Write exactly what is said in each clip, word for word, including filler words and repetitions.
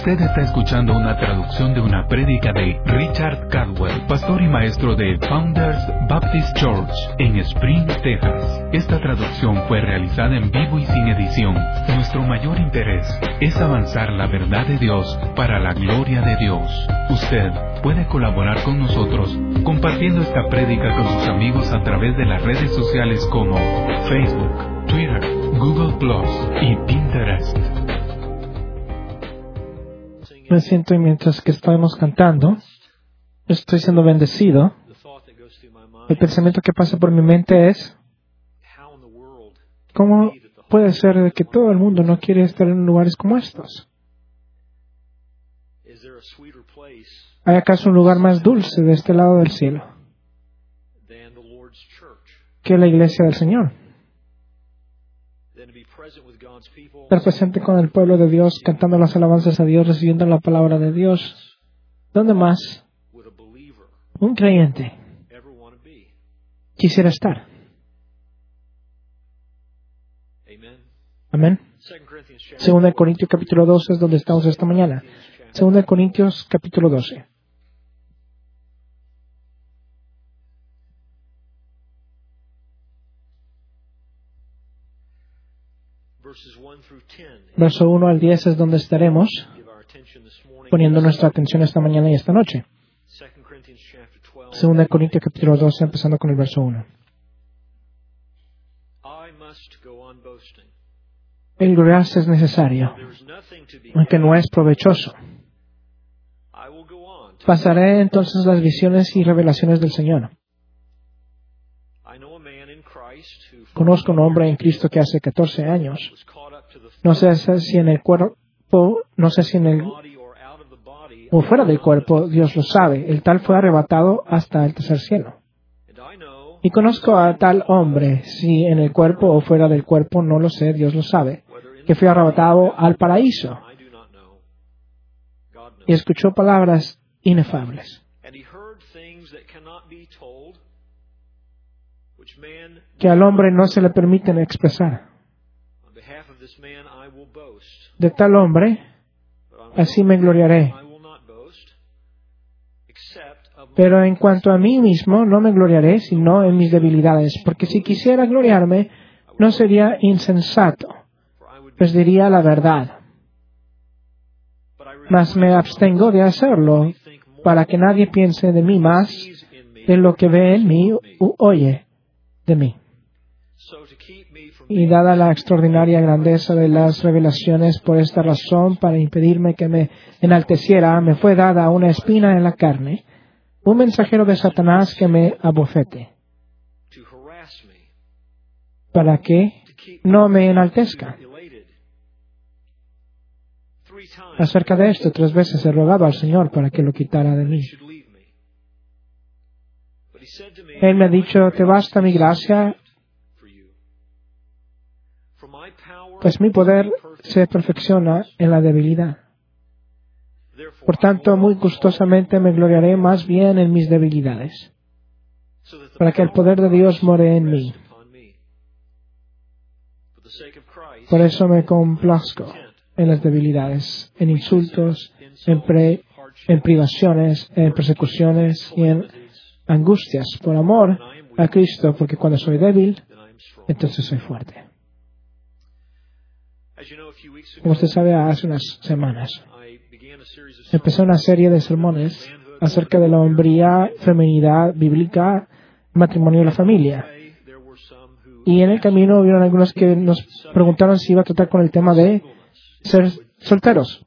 Usted está escuchando una traducción de una prédica de Richard Caldwell, pastor y maestro de Founders Baptist Church en Spring, Texas. Esta traducción fue realizada en vivo y sin edición. Nuestro mayor interés es avanzar la verdad de Dios para la gloria de Dios. Usted puede colaborar con nosotros compartiendo esta prédica con sus amigos a través de las redes sociales como Facebook, Twitter, Google Plus y Pinterest. Me siento y mientras que estamos cantando, estoy siendo bendecido. El pensamiento que pasa por mi mente es, ¿cómo puede ser de que todo el mundo no quiere estar en lugares como estos? ¿Hay acaso un lugar más dulce de este lado del cielo que la iglesia del Señor? Estar presente con el pueblo de Dios, cantando las alabanzas a Dios, recibiendo la palabra de Dios. ¿Dónde más un creyente quisiera estar? Amén. Segunda de Corintios capítulo doce es donde estamos esta mañana. Segunda de Corintios capítulo doce. Verso uno al diez es donde estaremos poniendo nuestra atención esta mañana y esta noche. Segunda de Corintios capítulo doce, empezando con el verso uno. El gloriarse es necesario, aunque no es provechoso. Pasaré entonces las visiones y revelaciones del Señor. Conozco un hombre en Cristo que hace catorce años, no sé si en el cuerpo, no sé si en el o fuera del cuerpo, Dios lo sabe, el tal fue arrebatado hasta el tercer cielo. Y conozco a tal hombre, si en el cuerpo o fuera del cuerpo, no lo sé, Dios lo sabe, que fue arrebatado al paraíso. Y escuchó palabras inefables, que al hombre no se le permiten expresar. De tal hombre, así me gloriaré. Pero en cuanto a mí mismo, no me gloriaré, sino en mis debilidades, porque si quisiera gloriarme, no sería insensato, pues diría la verdad. Mas me abstengo de hacerlo, para que nadie piense de mí más de lo que ve en mí u oye de mí. Y dada la extraordinaria grandeza de las revelaciones, por esta razón, para impedirme que me enalteciera, me fue dada una espina en la carne, un mensajero de Satanás que me abofete, para que no me enaltezca. Acerca de esto, tres veces he rogado al Señor para que lo quitara de mí. Él me ha dicho, te basta mi gracia, pues mi poder se perfecciona en la debilidad. Por tanto, muy gustosamente me gloriaré más bien en mis debilidades, para que el poder de Dios more en mí. Por eso me complazco en las debilidades, en insultos, en, pre, en privaciones, en persecuciones y en angustias, por amor a Cristo, porque cuando soy débil, entonces soy fuerte. Como usted sabe, hace unas semanas empecé una serie de sermones acerca de la hombría, feminidad bíblica, matrimonio y la familia. Y en el camino hubieron algunos que nos preguntaron si iba a tratar con el tema de ser solteros.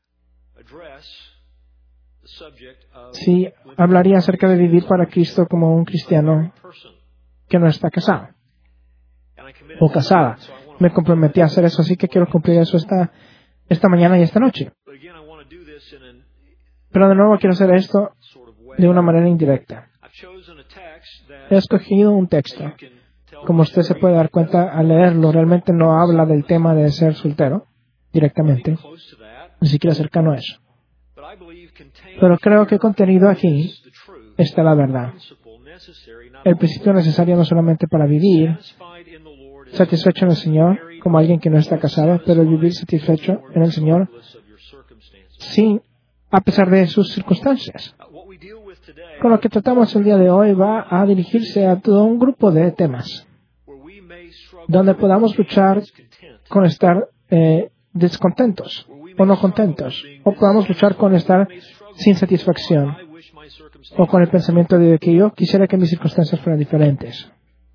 Si hablaría acerca de vivir para Cristo como un cristiano que no está casado o casada. Me comprometí a hacer eso, así que quiero cumplir eso esta, esta mañana y esta noche. Pero de nuevo quiero hacer esto de una manera indirecta. He escogido un texto. Como usted se puede dar cuenta al leerlo, realmente no habla del tema de ser soltero directamente, ni siquiera cercano a eso. Pero creo que contenido aquí está la verdad. El principio necesario no solamente para vivir satisfecho en el Señor, como alguien que no está casado, pero vivir satisfecho en el Señor sin a pesar de sus circunstancias. Con lo que tratamos el día de hoy va a dirigirse a todo un grupo de temas donde podamos luchar con estar eh, descontentos o no contentos, o podamos luchar con estar sin satisfacción, o con el pensamiento de que yo quisiera que mis circunstancias fueran diferentes.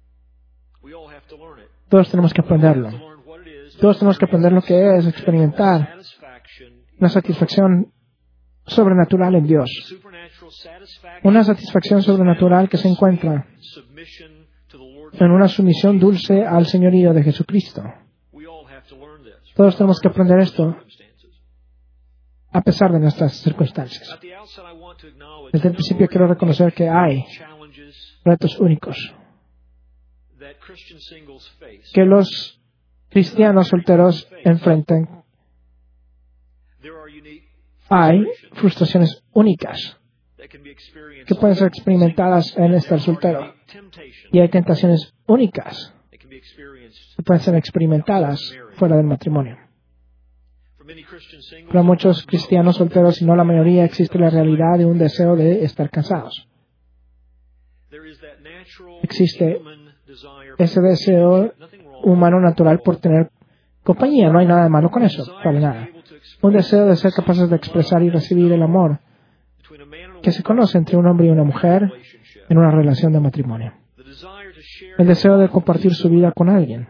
Todos tenemos que aprenderlo. Todos tenemos que aprender lo que es experimentar una satisfacción sobrenatural en Dios. Una satisfacción sobrenatural que se encuentra en una sumisión dulce al señorío de Jesucristo. Todos tenemos que aprender esto a pesar de nuestras circunstancias. Desde el principio quiero reconocer que hay retos únicos que los cristianos solteros enfrentan. Hay frustraciones únicas que pueden ser experimentadas en estar soltero. Y hay tentaciones únicas que pueden ser experimentadas fuera del matrimonio. Para muchos cristianos solteros, y no la mayoría, existe la realidad de un deseo de estar casados. Existe ese deseo humano natural por tener compañía. No hay nada de malo con eso, para nada. Un deseo de ser capaces de expresar y recibir el amor que se conoce entre un hombre y una mujer en una relación de matrimonio. El deseo de compartir su vida con alguien.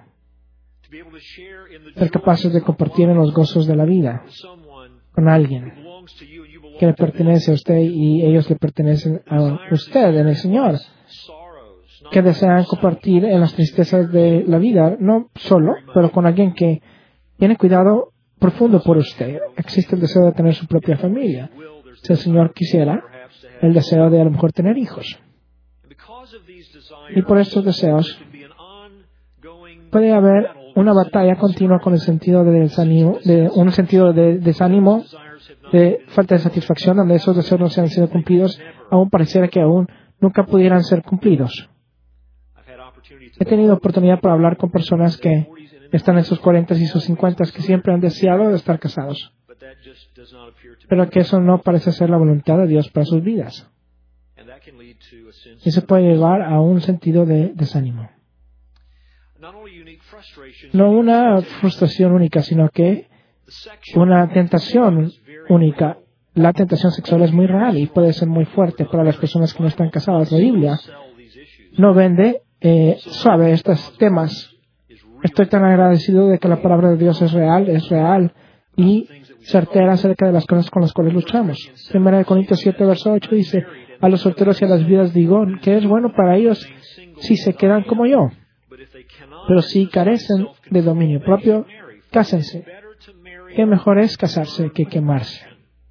Ser capaces de compartir en los gozos de la vida con alguien que le pertenece a usted y ellos le pertenecen a usted en el Señor. Que desean compartir en las tristezas de la vida, no solo, pero con alguien que tiene cuidado profundo por usted. Existe el deseo de tener su propia familia. Si el Señor quisiera, el deseo de a lo mejor tener hijos. Y por estos deseos puede haber una batalla continua con el sentido de desánimo, de un sentido de desánimo, de falta de satisfacción, donde esos deseos no se han sido cumplidos, aún pareciera que aún nunca pudieran ser cumplidos. He tenido oportunidad para hablar con personas que están en sus cuarentas y sus cincuentas, que siempre han deseado de estar casados, pero que eso no parece ser la voluntad de Dios para sus vidas. Y se puede llevar a un sentido de desánimo. No una frustración única, sino que una tentación única. La tentación sexual es muy real y puede ser muy fuerte para las personas que no están casadas. La Biblia no vende eh, suave estos temas. Estoy tan agradecido de que la palabra de Dios es real, es real y certera acerca de las cosas con las cuales luchamos. Primera de Corintios siete, verso ocho dice: a los solteros y a las viudas digo que es bueno para ellos si se quedan como yo. Pero si carecen de dominio propio, cásense. ¿Qué mejor es casarse que quemarse?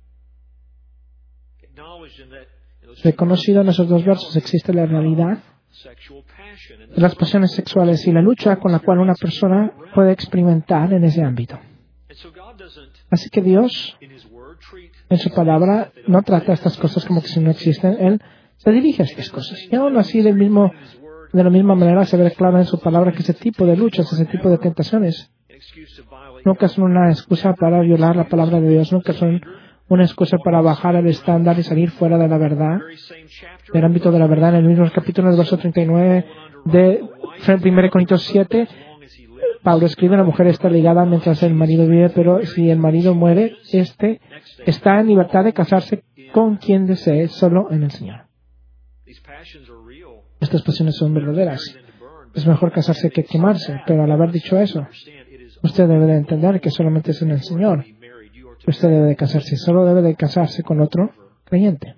Reconocido en esos dos versos existe la realidad de las pasiones sexuales y la lucha con la cual una persona puede experimentar en ese ámbito. Así que Dios, en su palabra, no trata estas cosas como que si no existen. Él se dirige a estas cosas. Y aún así, del mismo, de la misma manera, se ve claro en su palabra que ese tipo de luchas, ese tipo de tentaciones, nunca son una excusa para violar la palabra de Dios, nunca son una excusa para bajar el estándar y salir fuera de la verdad, del ámbito de la verdad. En el mismo capítulo, en el verso treinta y nueve de primera de Corintios siete, Pablo escribe: la mujer está ligada mientras el marido vive, pero si el marido muere, éste está en libertad de casarse con quien desee, solo en el Señor. Estas pasiones son verdaderas. Es mejor casarse que quemarse, pero al haber dicho eso, usted debe de entender que solamente es en el Señor. Usted debe de casarse, solo debe de casarse con otro creyente.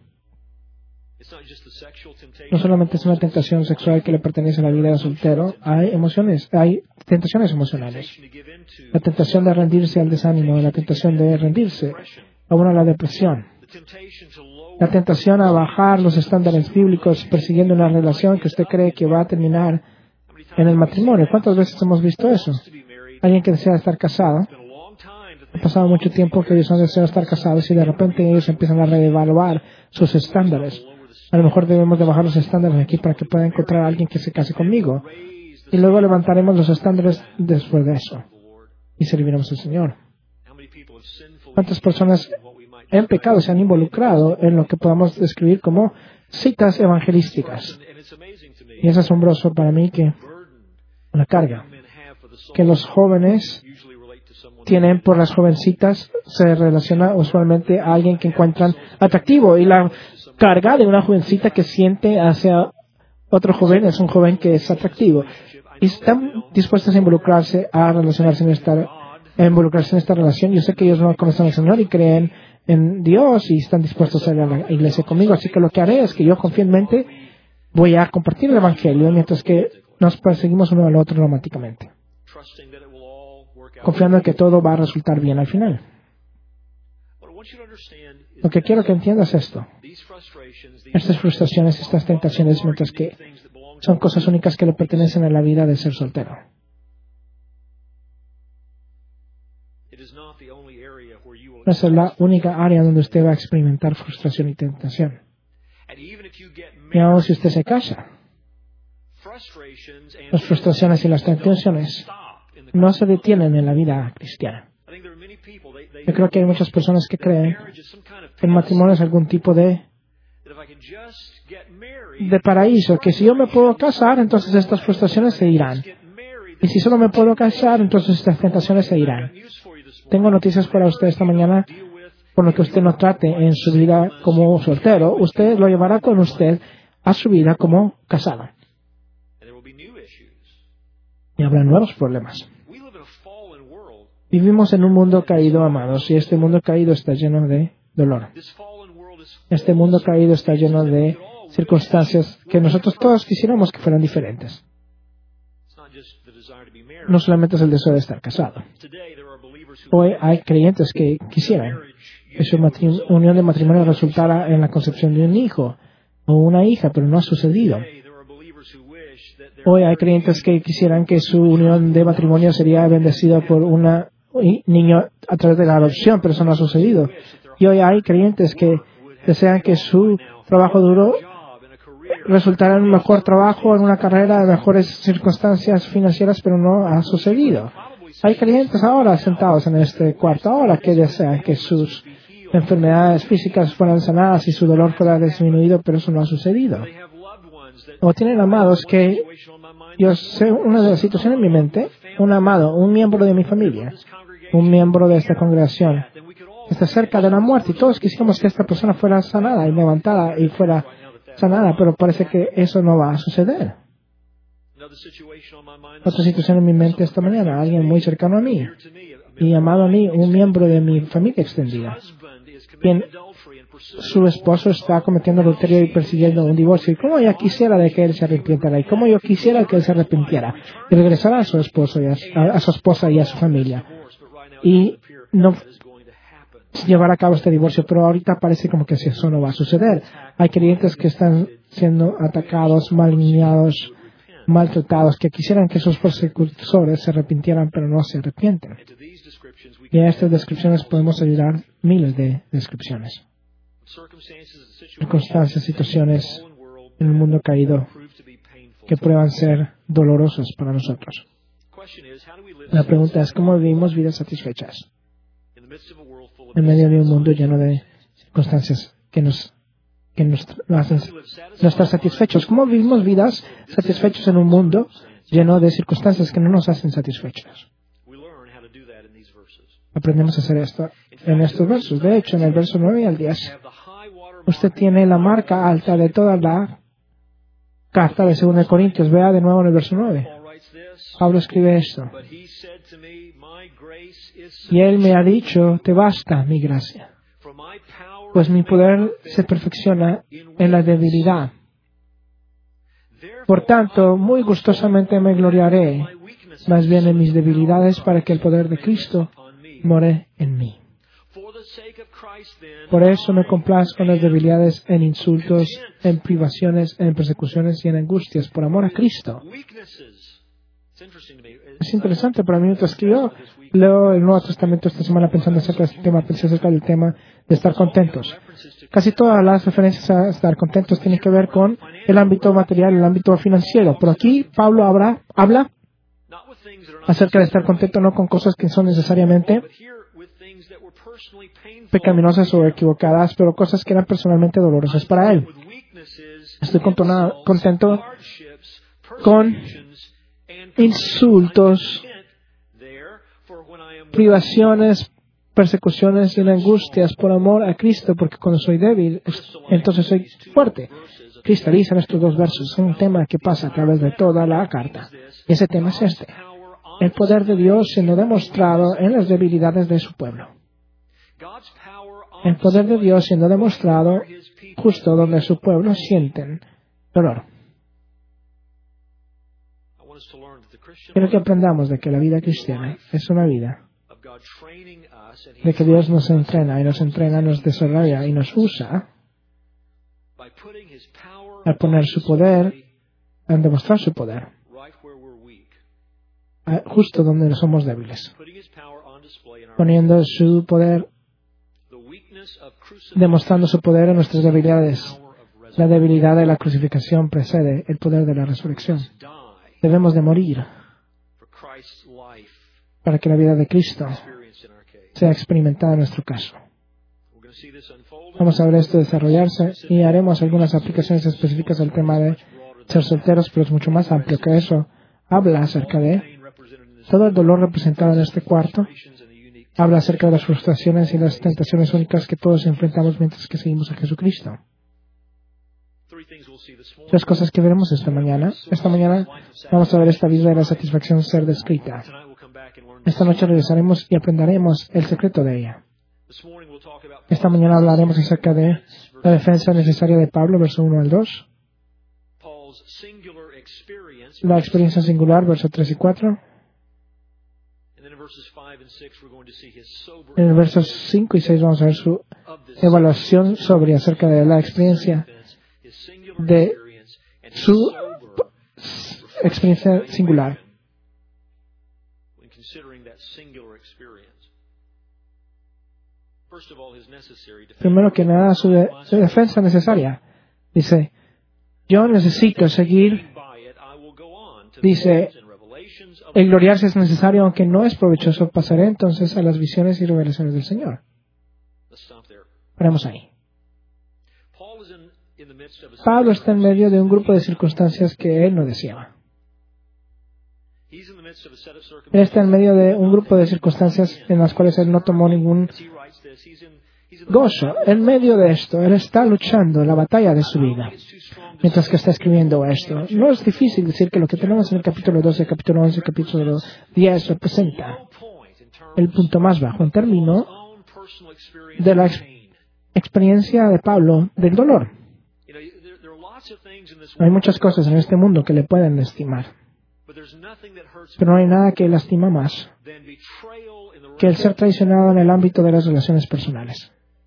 No solamente es una tentación sexual que le pertenece a la vida de soltero, hay emociones, hay tentaciones emocionales. La tentación de rendirse al desánimo, la tentación de rendirse a una a la depresión. La tentación a bajar los estándares bíblicos persiguiendo una relación que usted cree que va a terminar en el matrimonio. ¿Cuántas veces hemos visto eso? Alguien que desea estar casado. Ha pasado mucho tiempo que ellos no desean estar casados y de repente ellos empiezan a reevaluar sus estándares. A lo mejor debemos de bajar los estándares aquí para que pueda encontrar a alguien que se case conmigo. Y luego levantaremos los estándares después de eso. Y serviremos al Señor. ¿Cuántas personas en pecado se han involucrado en lo que podamos describir como citas evangelísticas. Y es asombroso para mí que la carga que los jóvenes tienen por las jovencitas se relaciona usualmente a alguien que encuentran atractivo. Y la carga de una jovencita que siente hacia otro joven es un joven que es atractivo. Y están dispuestos a involucrarse, a relacionarse en esta, a involucrarse en esta relación. Yo sé que ellos no conocen al Señor y creen en Dios y están dispuestos a ir a la iglesia conmigo. Así que lo que haré es que yo confiadamente voy a compartir el Evangelio mientras que nos perseguimos uno al otro románticamente, confiando en que todo va a resultar bien al final. Lo que quiero que entiendas es esto. Estas frustraciones, estas tentaciones, mientras que son cosas únicas que le pertenecen a la vida de ser soltero. No es la única área donde usted va a experimentar frustración y tentación. Y aún si usted se casa, las frustraciones y las tentaciones no se detienen en la vida cristiana. Yo creo que hay muchas personas que creen que el matrimonio es algún tipo de, de paraíso, que si yo me puedo casar, entonces estas frustraciones se irán. Y si solo me puedo casar, entonces estas tentaciones se irán. Tengo noticias para usted esta mañana. Por lo que usted no trate en su vida como soltero, usted lo llevará con usted a su vida como casado. Y habrá nuevos problemas. Vivimos en un mundo caído, amados, y este mundo caído está lleno de dolor. Este mundo caído está lleno de circunstancias que nosotros todos quisiéramos que fueran diferentes. No solamente es el deseo de estar casado. Hoy hay creyentes que quisieran que su unión de matrimonio resultara en la concepción de un hijo o una hija, pero no ha sucedido. Hoy hay creyentes que quisieran que su unión de matrimonio sería bendecida por un niño a través de la adopción, pero eso no ha sucedido. Y hoy hay creyentes que desean que su trabajo duro resultara en un mejor trabajo, en una carrera, en mejores circunstancias financieras, pero no ha sucedido. Hay creyentes ahora sentados en este cuarto ahora que desean que sus enfermedades físicas fueran sanadas y su dolor fuera disminuido, pero eso no ha sucedido. O tienen amados que, yo sé una de las situaciones en mi mente, un amado, un miembro de mi familia, un miembro de esta congregación, está cerca de la muerte y todos quisiéramos que esta persona fuera sanada y levantada y fuera sanada, pero parece que eso no va a suceder. Otra situación en mi mente esta mañana, alguien muy cercano a mí y amado a mí, un miembro de mi familia extendida, quien su esposo está cometiendo adulterio y persiguiendo un divorcio. Y cómo ella quisiera de que él se arrepintiera, y cómo yo quisiera que él se arrepintiera y regresara a su esposo y a, a su esposa y a su familia y no llevar a cabo este divorcio, pero ahorita parece como que eso no va a suceder. Hay creyentes que están siendo atacados, malignados, maltratados, que quisieran que sus persecutores se arrepintieran, pero no se arrepienten. Y a estas descripciones podemos ayudar miles de descripciones. Circunstancias, situaciones en el mundo caído que prueban ser dolorosos para nosotros. La pregunta es, ¿cómo vivimos vidas satisfechas en medio de un mundo lleno de circunstancias que nos, que nos hacen no estar satisfechos? ¿Cómo vivimos vidas satisfechos en un mundo lleno de circunstancias que no nos hacen satisfechos? Aprendemos a hacer esto en estos versos. De hecho, en el verso nueve al diez, usted tiene la marca alta de toda la carta de segunda de Corintios. Vea de nuevo en el verso nueve. Pablo escribe esto. Y él me ha dicho, te basta mi gracia, pues mi poder se perfecciona en la debilidad. Por tanto, muy gustosamente me gloriaré, más bien en mis debilidades, para que el poder de Cristo more en mí. Por eso me complazco en las debilidades, en insultos, en privaciones, en persecuciones y en angustias, por amor a Cristo. Es interesante para mí, mientras que yo leo el Nuevo Testamento esta semana pensando acerca de este tema, pensé acerca del tema de estar contentos. Casi todas las referencias a estar contentos tienen que ver con el ámbito material, el ámbito financiero. Pero aquí Pablo habla, habla acerca de estar contento no con cosas que son necesariamente pecaminosas o equivocadas, pero cosas que eran personalmente dolorosas para él. Estoy contento con insultos, privaciones, persecuciones y angustias por amor a Cristo, porque cuando soy débil, entonces soy fuerte. Cristaliza en estos dos versos. Es un tema que pasa a través de toda la carta. Y ese tema es este: el poder de Dios siendo demostrado en las debilidades de su pueblo. El poder de Dios siendo demostrado justo donde su pueblo sienten dolor. Quiero que aprendamos de que la vida cristiana es una vida de que Dios nos entrena y nos entrena, nos desarrolla y nos usa al poner su poder, al demostrar su poder, justo donde somos débiles, poniendo su poder, demostrando su poder en nuestras debilidades. La debilidad de la crucifixión precede el poder de la resurrección. Debemos de morir para que la vida de Cristo sea experimentada en nuestro caso. Vamos a ver esto desarrollarse y haremos algunas aplicaciones específicas al tema de ser solteros, pero es mucho más amplio que eso. Habla acerca de todo el dolor representado en este cuarto. Habla acerca de las frustraciones y las tentaciones únicas que todos enfrentamos mientras que seguimos a Jesucristo. Tres cosas que veremos esta mañana. Esta mañana vamos a ver esta vida de la satisfacción ser descrita. Esta noche regresaremos y aprenderemos el secreto de ella. Esta mañana hablaremos acerca de la defensa necesaria de Pablo, verso uno al dos. La experiencia singular, verso tres y cuatro. En el versos cinco y seis vamos a ver su evaluación sobre acerca de la experiencia de su experiencia singular. Primero que nada, su, de, su defensa necesaria. Dice, yo necesito seguir. Dice, el gloriarse es necesario, aunque no es provechoso. Pasaré entonces a las visiones y revelaciones del Señor. Paremos ahí. Pablo está en medio de un grupo de circunstancias que él no deseaba. Él está en medio de un grupo de circunstancias en las cuales él no tomó ningún gozo. En medio de esto, él está luchando la batalla de su vida mientras que está escribiendo esto. No es difícil decir que lo que tenemos en el capítulo doce, capítulo once, capítulo diez representa el punto más bajo en términos de la ex- experiencia de Pablo del dolor. Hay muchas cosas en este mundo que le pueden lastimar, pero no hay nada que lastima más que el ser traicionado en el ámbito de las relaciones personales.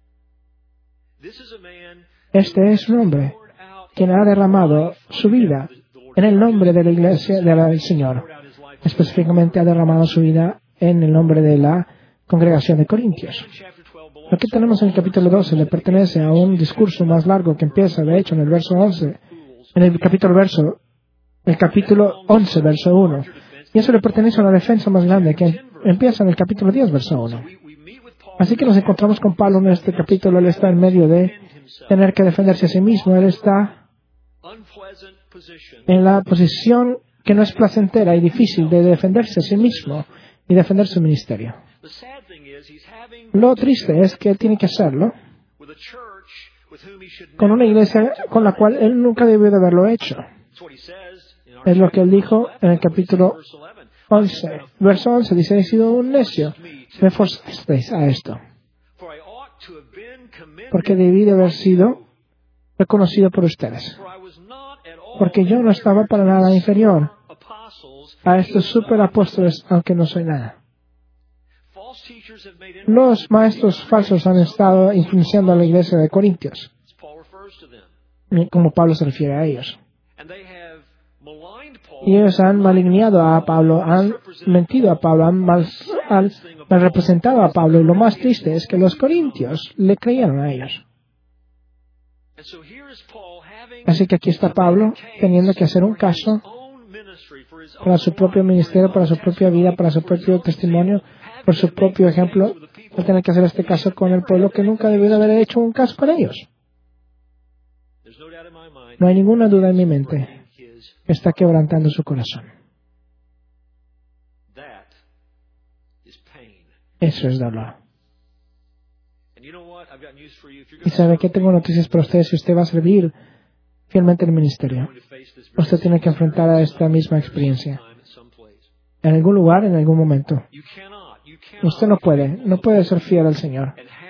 Este es un hombre quien ha derramado su vida en el nombre de la iglesia del Señor. Específicamente ha derramado su vida en el nombre de la congregación de Corintios. Lo que tenemos en el capítulo doce le pertenece a un discurso más largo que empieza, de hecho, en el verso once, en el capítulo verso, el capítulo once, verso uno. Y eso le pertenece a una defensa más grande que empieza en el capítulo diez, verso uno. Así que nos encontramos con Pablo en este capítulo. Él está en medio de tener que defenderse a sí mismo. Él está en la posición que no es placentera y difícil de defenderse a sí mismo y defender su ministerio. Lo triste es que él tiene que hacerlo con una iglesia con la cual él nunca debió de haberlo hecho. Es lo que él dijo en el capítulo once. Verso once dice, he sido un necio. Me forzasteis a esto. Porque debí de haber sido reconocido por ustedes. Porque yo no estaba para nada inferior a estos superapóstoles, aunque no soy nada. Los maestros falsos han estado influenciando a la iglesia de Corintios, como Pablo se refiere a ellos. Y ellos han maligneado a Pablo, han mentido a Pablo, han mal, han mal representado a Pablo. Y lo más triste es que los corintios le creyeron a ellos. Así que aquí está Pablo teniendo que hacer un caso para su propio ministerio, para su propia vida, para su propio testimonio, por su propio ejemplo, al tener que hacer este caso con el pueblo que nunca debió haber hecho un caso con ellos. No hay ninguna duda en mi mente que está quebrantando su corazón. Eso es dolor. Y sabe que tengo noticias para usted. Si usted va a servir fielmente en el ministerio, usted tiene que enfrentar a esta misma experiencia. En algún lugar, en algún momento. Usted no puede, no puede ser fiel al Señor.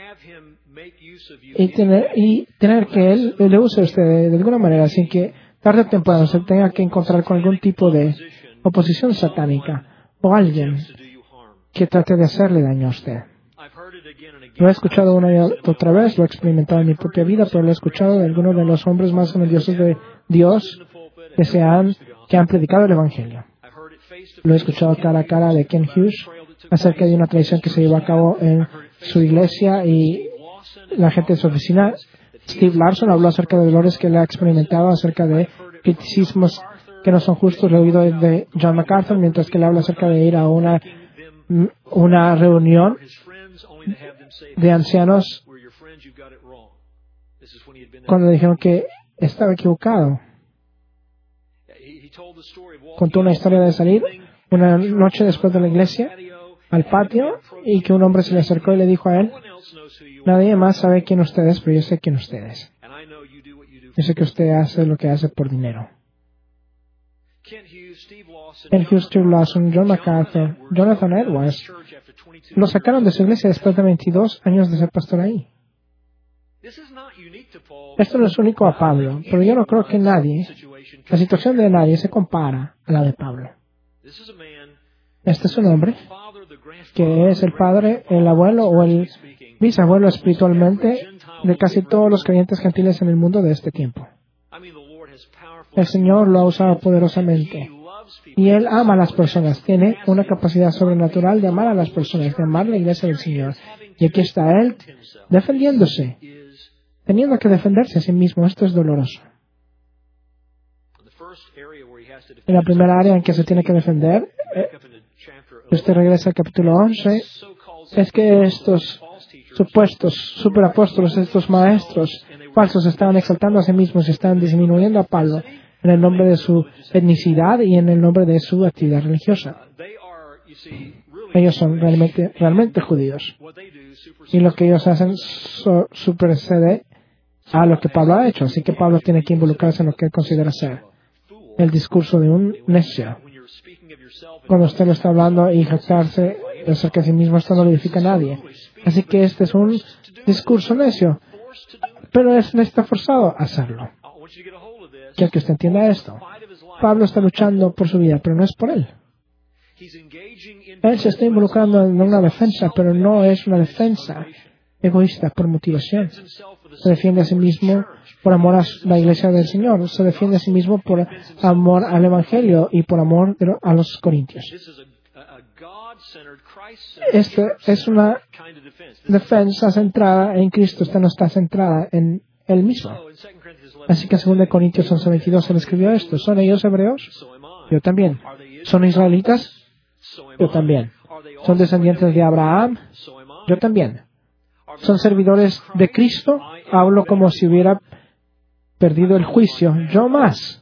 Y tener, y tener que Él le use a usted de, de alguna manera, sin que tarde o temprano usted tenga que encontrar con algún tipo de oposición satánica o alguien que trate de hacerle daño a usted. Lo he escuchado una y otra vez, lo he experimentado en mi propia vida, pero lo he escuchado de algunos de los hombres más grandiosos de Dios que, se han, que han predicado el Evangelio. Lo he escuchado cara a cara de Ken Hughes acerca de una tradición que se llevó a cabo en su iglesia y la gente de su oficina. Steve Larson habló acerca de dolores que él ha experimentado, acerca de criticismos que no son justos. Lo he oído de John MacArthur, mientras que él habla acerca de ir a una, una reunión de ancianos cuando dijeron que estaba equivocado. Contó una historia de salir una noche después de la iglesia al patio y que un hombre se le acercó y le dijo a él: nadie más sabe quién usted es, pero yo sé quién usted es. Yo sé que usted hace lo que hace por dinero. Ken Hughes, Steve Lawson, John MacArthur, Jonathan Edwards lo sacaron de su iglesia después de veintidós años de ser pastor ahí. Esto no es único a Pablo, pero yo no creo que nadie, la situación de nadie se compara a la de Pablo. Este es un hombre que es el padre, el abuelo o el bisabuelo espiritualmente de casi todos los creyentes gentiles en el mundo de este tiempo. El Señor lo ha usado poderosamente. Y Él ama a las personas. Tiene una capacidad sobrenatural de amar a las personas, de amar la iglesia del Señor. Y aquí está Él defendiéndose, teniendo que defenderse a sí mismo. Esto es doloroso. En la primera área en que se tiene que defender, eh, usted regresa al capítulo once, es que estos supuestos superapóstolos, estos maestros falsos, estaban exaltando a sí mismos y estaban disminuyendo a Pablo en el nombre de su etnicidad y en el nombre de su actividad religiosa. Ellos son realmente, realmente judíos. Y lo que ellos hacen so, supersede a lo que Pablo ha hecho. Así que Pablo tiene que involucrarse en lo que él considera ser el discurso de un necio. Cuando usted lo está hablando y jactarse acerca de sí mismo, esto no le edifica a nadie. Así que este es un discurso necio. Pero es, está forzado a hacerlo. Quiero que usted entienda esto. Pablo está luchando por su vida, pero no es por él. Él se está involucrando en una defensa, pero no es una defensa egoísta por motivación. Se defiende a sí mismo por amor a la iglesia del Señor. Se defiende a sí mismo por amor al Evangelio y por amor a los corintios. Esta es una defensa centrada en Cristo. Esta no está centrada en Él mismo. Así que en segunda Corintios once veintidós se le escribió esto. ¿Son ellos hebreos? Yo también. ¿Son israelitas? Yo también. ¿Son descendientes de Abraham? Yo también. ¿Son servidores de Cristo? Hablo como si hubiera perdido el juicio. Yo más.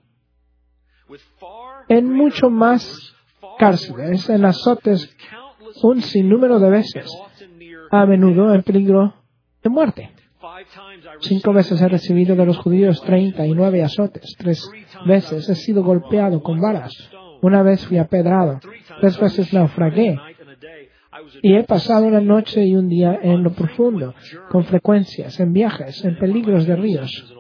En mucho más cárceles, en azotes, un sinnúmero de veces, a menudo en peligro de muerte. Cinco veces he recibido de los judíos treinta y nueve azotes. Tres veces he sido golpeado con varas. Una vez fui apedrado. Tres veces naufragué. Y he pasado una noche y un día en lo profundo, con frecuencias, en viajes, en peligros de ríos.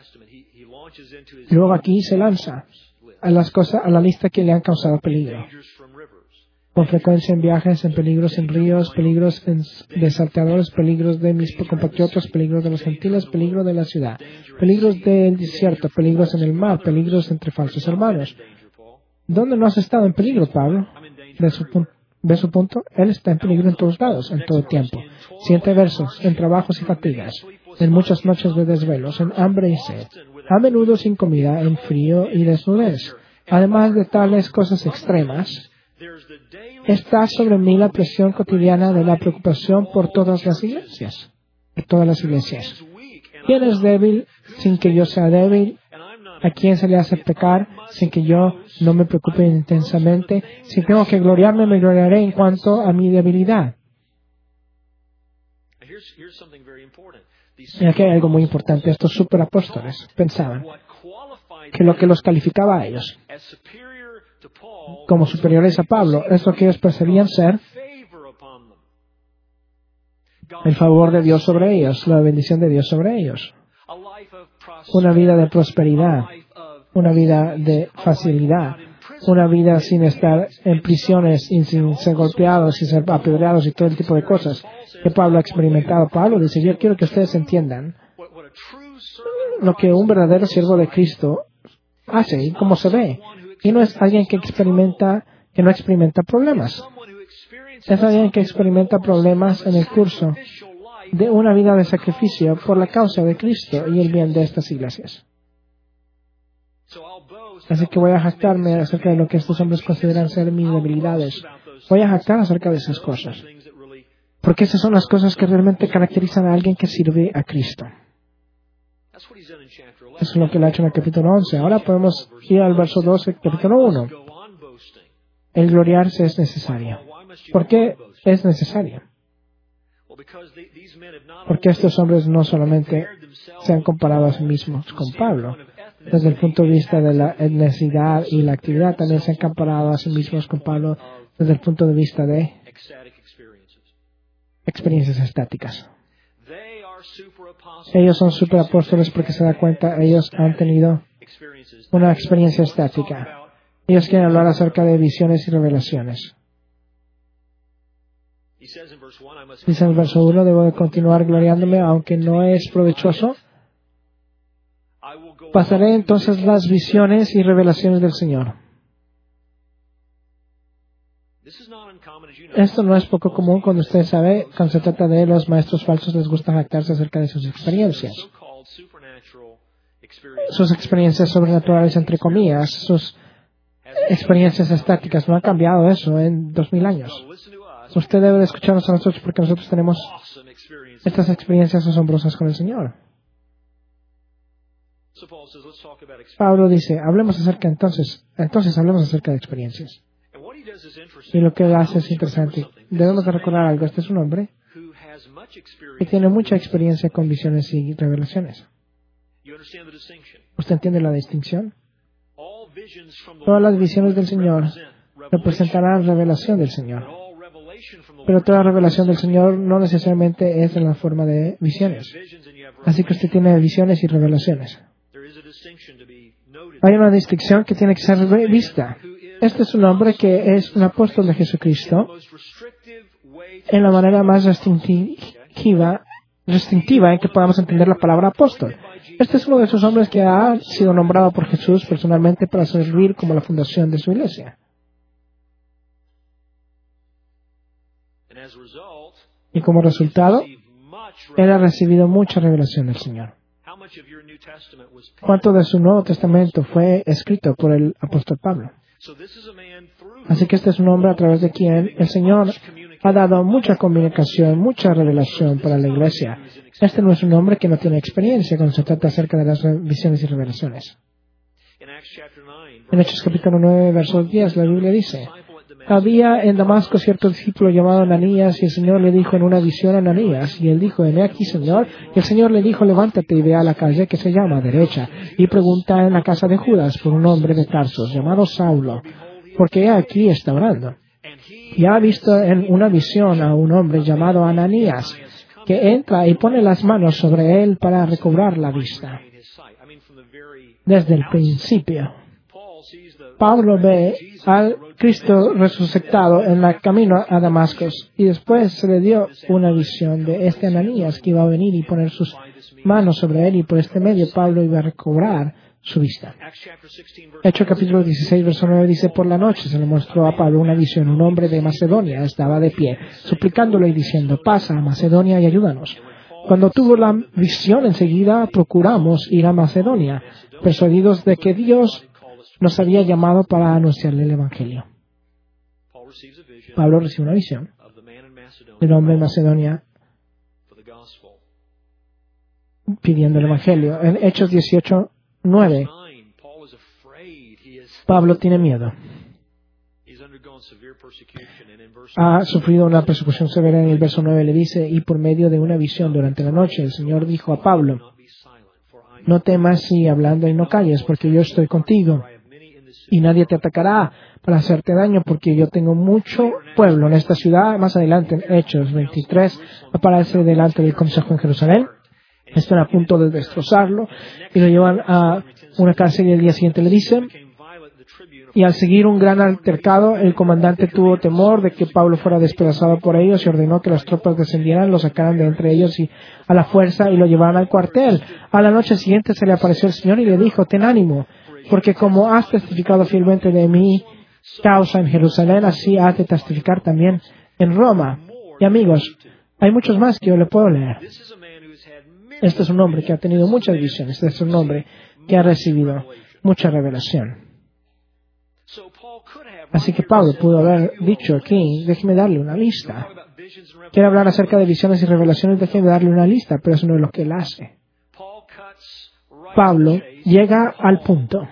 Luego aquí se lanza a las cosas, a la lista que le han causado peligro. Con frecuencia en viajes, en peligros en ríos, peligros en, de salteadores, peligros de mis compatriotas, peligros de los gentiles, peligro de la ciudad, peligros del desierto, peligros en el mar, peligros entre falsos hermanos. ¿Dónde no has estado en peligro, Pablo? De su, ¿Ve su punto? Él está en peligro en todos lados, en todo tiempo. Siete versos, en trabajos y fatigas, en muchas noches de desvelos, en hambre y sed, a menudo sin comida, en frío y desnudez. Además de tales cosas extremas, está sobre mí la presión cotidiana de la preocupación por todas las iglesias. Por todas las iglesias. ¿Quién es débil sin que yo sea débil? ¿A quién se le hace pecar sin que yo no me preocupe intensamente? Si tengo que gloriarme, me gloriaré en cuanto a mi debilidad. Y aquí hay algo muy importante. Estos superapóstoles pensaban que lo que los calificaba a ellos como superiores a Pablo es lo que ellos percibían ser el favor de Dios sobre ellos, la bendición de Dios sobre ellos. Una vida de prosperidad, una vida de facilidad, una vida sin estar en prisiones y sin ser golpeados, sin ser apedreados y todo el tipo de cosas que Pablo ha experimentado. Pablo dice, yo quiero que ustedes entiendan lo que un verdadero siervo de Cristo hace y cómo se ve. Y no es alguien que experimenta, que no experimenta problemas. Es alguien que experimenta problemas en el curso de una vida de sacrificio por la causa de Cristo y el bien de estas iglesias. Así que voy a jactarme acerca de lo que estos hombres consideran ser mis debilidades. Voy a jactar acerca de esas cosas. Porque esas son las cosas que realmente caracterizan a alguien que sirve a Cristo. Eso es lo que le ha hecho en el capítulo once. Ahora podemos ir al verso doce, capítulo uno. El gloriarse es necesario. ¿Por qué es necesario? Porque estos hombres no solamente se han comparado a sí mismos con Pablo, desde el punto de vista de la etnicidad y la actividad, también se han comparado a sí mismos con Pablo desde el punto de vista de experiencias estáticas. Ellos son superapóstoles porque se da cuenta, ellos han tenido una experiencia estática. Ellos quieren hablar acerca de visiones y revelaciones. Dice en el verso uno, debo de continuar gloriándome, aunque no es provechoso. Pasaré entonces las visiones y revelaciones del Señor. Esto no es poco común cuando usted sabe, cuando se trata de los maestros falsos, les gusta jactarse acerca de sus experiencias. Sus experiencias sobrenaturales, entre comillas, sus experiencias estáticas. No ha cambiado eso en dos mil años. Usted debe de escucharnos a nosotros porque nosotros tenemos estas experiencias asombrosas con el Señor. Pablo dice, hablemos acerca entonces, entonces hablemos acerca de experiencias. Y lo que él hace es interesante. Debemos de recordar algo. Este es un hombre que tiene mucha experiencia con visiones y revelaciones. ¿Usted entiende la distinción? Todas las visiones del Señor representarán revelación del Señor. Pero toda revelación del Señor no necesariamente es en la forma de visiones. Así que usted tiene visiones y revelaciones. Hay una distinción que tiene que ser vista. Este es un hombre que es un apóstol de Jesucristo en la manera más restrictiva, restrictiva en que podamos entender la palabra apóstol. Este es uno de esos hombres que ha sido nombrado por Jesús personalmente para servir como la fundación de su iglesia. Y como resultado, él ha recibido mucha revelación del Señor. ¿Cuánto de su Nuevo Testamento fue escrito por el apóstol Pablo? Así que este es un hombre a través de quien el Señor ha dado mucha comunicación, mucha revelación para la iglesia. Este no es un hombre que no tiene experiencia cuando se trata acerca de las visiones y revelaciones. En Hechos capítulo nueve, verso diez, la Biblia dice, había en Damasco cierto discípulo llamado Ananías, y el Señor le dijo en una visión a Ananías, y él dijo, heme aquí, Señor. Y el Señor le dijo, levántate y ve a la calle que se llama Derecha, y pregunta en la casa de Judas por un hombre de Tarsos, llamado Saulo, porque he aquí está orando. Y ha visto en una visión a un hombre llamado Ananías, que entra y pone las manos sobre él para recobrar la vista. Desde el principio, Pablo ve al Cristo resucitado en el camino a Damasco, y después se le dio una visión de este Ananías que iba a venir y poner sus manos sobre él, y por este medio Pablo iba a recobrar su vista. Hechos capítulo dieciséis, verso nueve dice, por la noche se le mostró a Pablo una visión. Un hombre de Macedonia estaba de pie, suplicándole y diciendo, pasa a Macedonia y ayúdanos. Cuando tuvo la visión, enseguida procuramos ir a Macedonia, persuadidos de que Dios nos había llamado para anunciarle el Evangelio. Pablo recibe una visión del hombre en Macedonia pidiendo el Evangelio. En Hechos dieciocho nueve, Pablo tiene miedo. Ha sufrido una persecución severa. En el verso nueve le dice, y por medio de una visión durante la noche, el Señor dijo a Pablo, no temas y hablando y no calles, porque yo estoy contigo. Y nadie te atacará para hacerte daño, porque yo tengo mucho pueblo en esta ciudad. Más adelante, en Hechos veintitrés, aparece delante del consejo en Jerusalén. Están a punto de destrozarlo y lo llevan a una cárcel y el día siguiente le dicen, y al seguir un gran altercado, el comandante tuvo temor de que Pablo fuera despedazado por ellos y ordenó que las tropas descendieran, lo sacaran de entre ellos y a la fuerza y lo llevaran al cuartel. A la noche siguiente se le apareció el Señor y le dijo, ten ánimo, porque como has testificado fielmente de mi causa en Jerusalén, así has de testificar también en Roma. Y amigos, hay muchos más que yo le puedo leer. Este es un hombre que ha tenido muchas visiones. Este es un hombre que ha recibido mucha revelación. Así que Pablo pudo haber dicho aquí, déjeme darle una lista. Quiere hablar acerca de visiones y revelaciones, déjeme darle una lista, pero eso no es lo que él hace. Pablo llega al punto.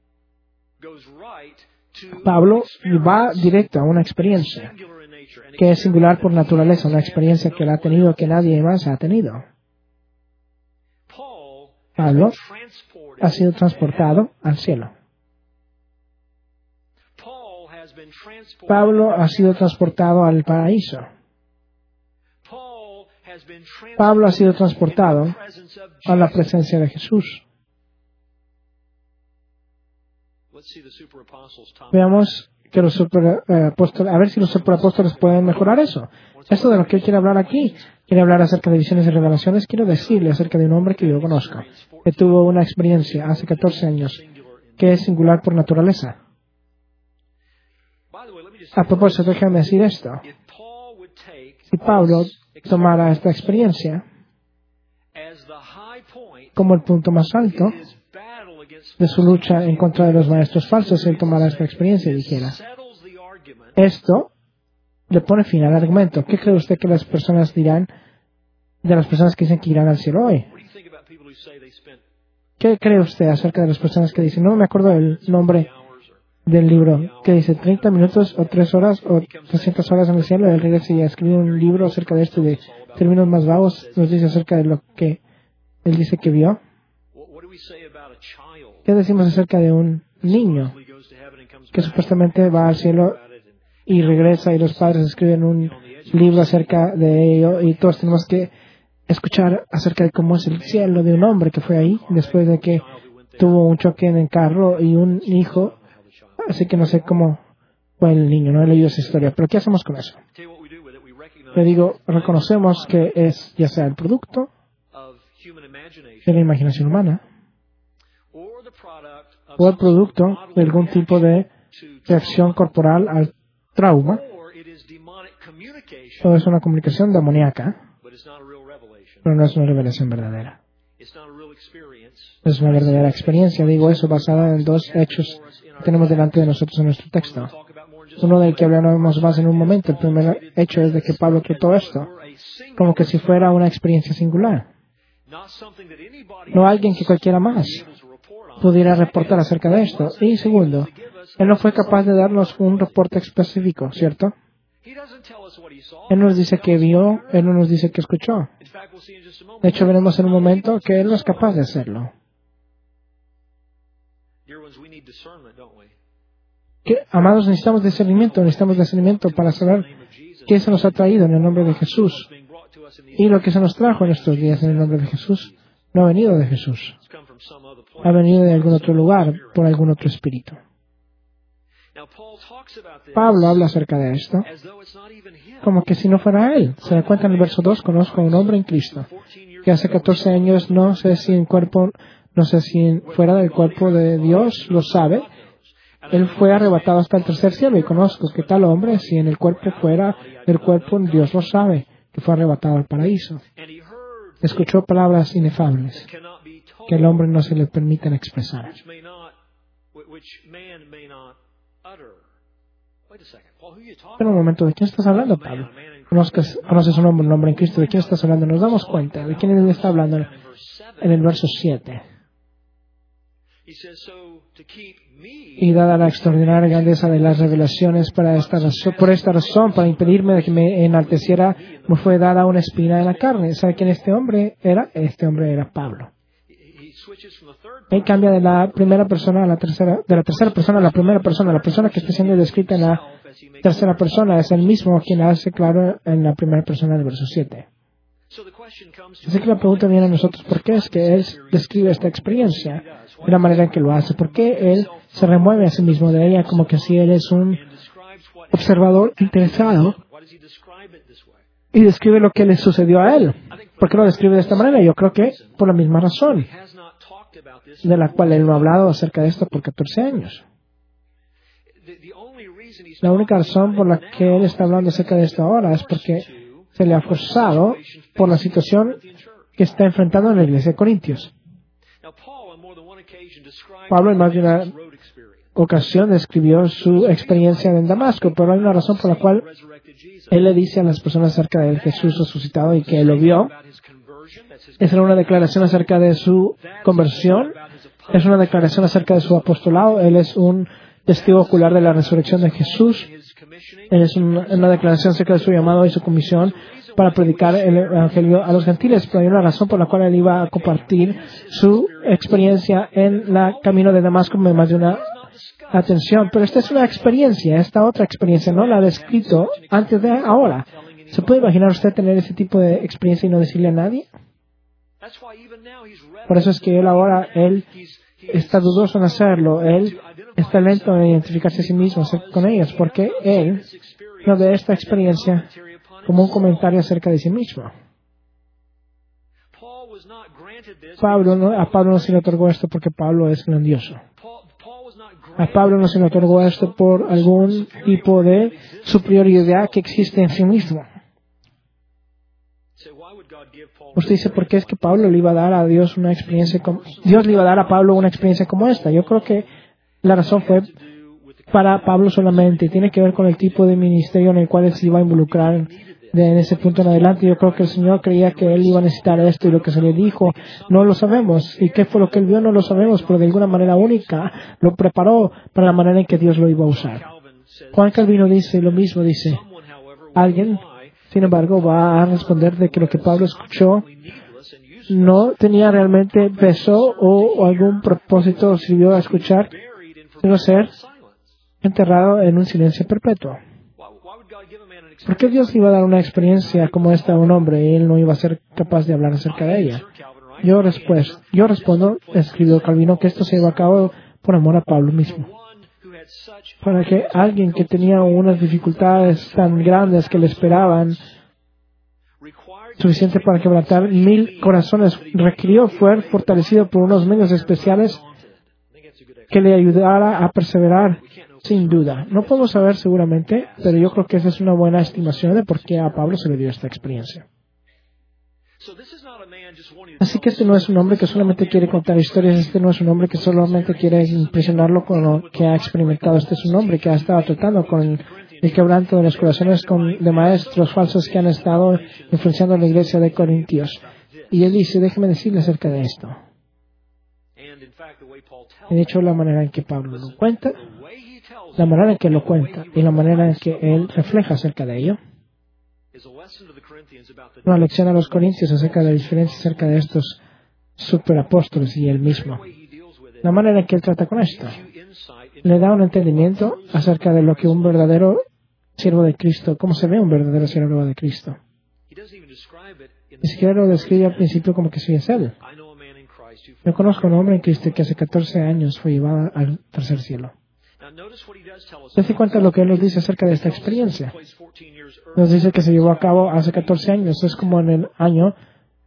Pablo va directo a una experiencia que es singular por naturaleza, una experiencia que él ha tenido que nadie más ha tenido. Pablo ha sido transportado al cielo. Pablo ha sido transportado al paraíso. Pablo ha sido transportado a la presencia de Jesús. Veamos que los superapóstoles, a ver si los superapóstoles pueden mejorar eso. Esto de lo que él quiere hablar aquí, quiere hablar acerca de visiones y revelaciones, quiero decirle acerca de un hombre que yo conozco, que tuvo una experiencia hace catorce años, que es singular por naturaleza. A propósito, déjame decir esto. Si Pablo tomara esta experiencia como el punto más alto de su lucha en contra de los maestros falsos, él tomara esta experiencia y dijera, esto le pone fin al argumento. ¿Qué cree usted que las personas dirán de las personas que dicen que irán al cielo hoy? ¿Qué cree usted acerca de las personas que dicen, no me acuerdo del nombre del libro, que dice treinta minutos o tres horas o trescientas horas en el cielo, y él regresa y escribe un libro acerca de esto de términos más vagos, nos dice acerca de lo que él dice que vio? ¿Qué decimos acerca de un niño que supuestamente va al cielo y regresa y los padres escriben un libro acerca de ello y todos tenemos que escuchar acerca de cómo es el cielo de un hombre que fue ahí después de que tuvo un choque en el carro y un hijo? Así que no sé cómo fue el niño, no he leído esa historia, pero ¿qué hacemos con eso? Le digo, reconocemos que es ya sea el producto de la imaginación humana o el producto de algún tipo de reacción corporal al trauma, o es una comunicación demoníaca, pero no es una revelación verdadera. Es una verdadera experiencia, digo eso, basada en dos hechos que tenemos delante de nosotros en nuestro texto. Uno del que hablaremos más en un momento. El primer hecho es de que Pablo trató esto como que si fuera una experiencia singular. No alguien que cualquiera más pudiera reportar acerca de esto. Y segundo, él no fue capaz de darnos un reporte específico, ¿cierto? Él nos dice que vio, él no nos dice que escuchó. De hecho, veremos en un momento que él no es capaz de hacerlo. Que, amados, necesitamos discernimiento, necesitamos discernimiento para saber qué se nos ha traído en el nombre de Jesús. Y lo que se nos trajo en estos días en el nombre de Jesús no ha venido de Jesús. Ha venido de algún otro lugar, por algún otro espíritu. Pablo habla acerca de esto como que si no fuera él. Se da cuenta en el verso dos, conozco a un hombre en Cristo que hace catorce años, no sé si en cuerpo, no sé si fuera del cuerpo de Dios, lo sabe. Él fue arrebatado hasta el tercer cielo y conozco que tal hombre, si en el cuerpo fuera del cuerpo, Dios lo sabe, que fue arrebatado al paraíso. Escuchó palabras inefables que al hombre no se le permiten expresar. En un momento, ¿de quién estás hablando, Pablo? Conoces, conoces un hombre, un hombre en Cristo, ¿de quién estás hablando? Nos damos cuenta de quién él está hablando en el verso siete. Y dada la extraordinaria grandeza de las revelaciones, para esta razón, por esta razón, para impedirme de que me enalteciera, me fue dada una espina en la carne. ¿Sabe quién este hombre era? Este hombre era Pablo. Él cambia de la primera persona a la tercera, de la tercera persona a la primera persona. La persona que está siendo descrita en la tercera persona es el mismo quien la hace claro en la primera persona del verso siete. Así que la pregunta viene a nosotros, ¿por qué es que él describe esta experiencia de la manera en que lo hace? ¿Por qué él se remueve a sí mismo de ella como que si él es un observador interesado y describe lo que le sucedió a él? ¿Por qué lo describe de esta manera? Yo creo que por la misma razón de la cual él no ha hablado acerca de esto por catorce años. La única razón por la que él está hablando acerca de esto ahora es porque se le ha forzado por la situación que está enfrentando en la iglesia de Corintios. Pablo en más de una ocasión describió su experiencia en Damasco, pero hay una razón por la cual él le dice a las personas acerca del Jesús resucitado y que él lo vio. Es una declaración acerca de su conversión, es una declaración acerca de su apostolado. Él es un testigo ocular de la resurrección de Jesús. Él es una, una declaración acerca de su llamado y su comisión para predicar el evangelio a los gentiles. Pero hay una razón por la cual él iba a compartir su experiencia en el camino de Damasco con más de una atención. Pero esta es una experiencia, esta otra experiencia no la ha descrito antes de ahora. ¿Se puede imaginar usted tener ese tipo de experiencia y no decirle a nadie? Por eso es que él ahora, él está dudoso en hacerlo. Él está lento en identificarse a sí mismo con ellos, porque él no ve esta experiencia como un comentario acerca de sí mismo. Pablo no, a Pablo no se le otorgó esto porque Pablo es grandioso. A Pablo no se le otorgó esto por algún tipo de superioridad que existe en sí mismo. Usted dice, ¿por qué es que Pablo le iba a dar a Dios una experiencia como, Dios le iba a dar a Pablo una experiencia como esta? Yo creo que la razón fue para Pablo solamente. Tiene que ver con el tipo de ministerio en el cual él se iba a involucrar de, en ese punto en adelante. Yo creo que el Señor creía que él iba a necesitar esto y lo que se le dijo no lo sabemos. ¿Y qué fue lo que él vio? No lo sabemos, pero de alguna manera única lo preparó para la manera en que Dios lo iba a usar. Juan Calvino dice lo mismo, dice, alguien, sin embargo, va a responder de que lo que Pablo escuchó no tenía realmente peso o, o algún propósito sirvió a escuchar, sino ser enterrado en un silencio perpetuo. ¿Por qué Dios le iba a dar una experiencia como esta a un hombre y él no iba a ser capaz de hablar acerca de ella? Yo, respues, yo respondo, escribió Calvino, que esto se llevó a cabo por amor a Pablo mismo. Para que alguien que tenía unas dificultades tan grandes que le esperaban, suficiente para quebrantar mil corazones, requirió fue fortalecido por unos medios especiales que le ayudara a perseverar, sin duda. No podemos saber seguramente, pero yo creo que esa es una buena estimación de por qué a Pablo se le dio esta experiencia. Así que este no es un hombre que solamente quiere contar historias, este no es un hombre que solamente quiere impresionarlo con lo que ha experimentado, este es un hombre que ha estado tratando con el, el quebranto de los corazones con, de maestros falsos que han estado influenciando a la iglesia de Corintios. Y él dice, déjeme decirle acerca de esto. De hecho, la manera en que Pablo lo cuenta, la manera en que lo cuenta y la manera en que él refleja acerca de ello, una lección a los corintios acerca de la diferencia acerca de estos superapóstoles y él mismo. La manera en que él trata con esto le da un entendimiento acerca de lo que un verdadero siervo de Cristo, cómo se ve un verdadero siervo de Cristo. Ni siquiera lo describe al principio como que sí es él. Yo conozco a un hombre en Cristo que hace catorce años fue llevado al tercer cielo. Dense cuenta de lo que él nos dice acerca de esta experiencia. Nos dice que se llevó a cabo hace catorce años. Es como en el año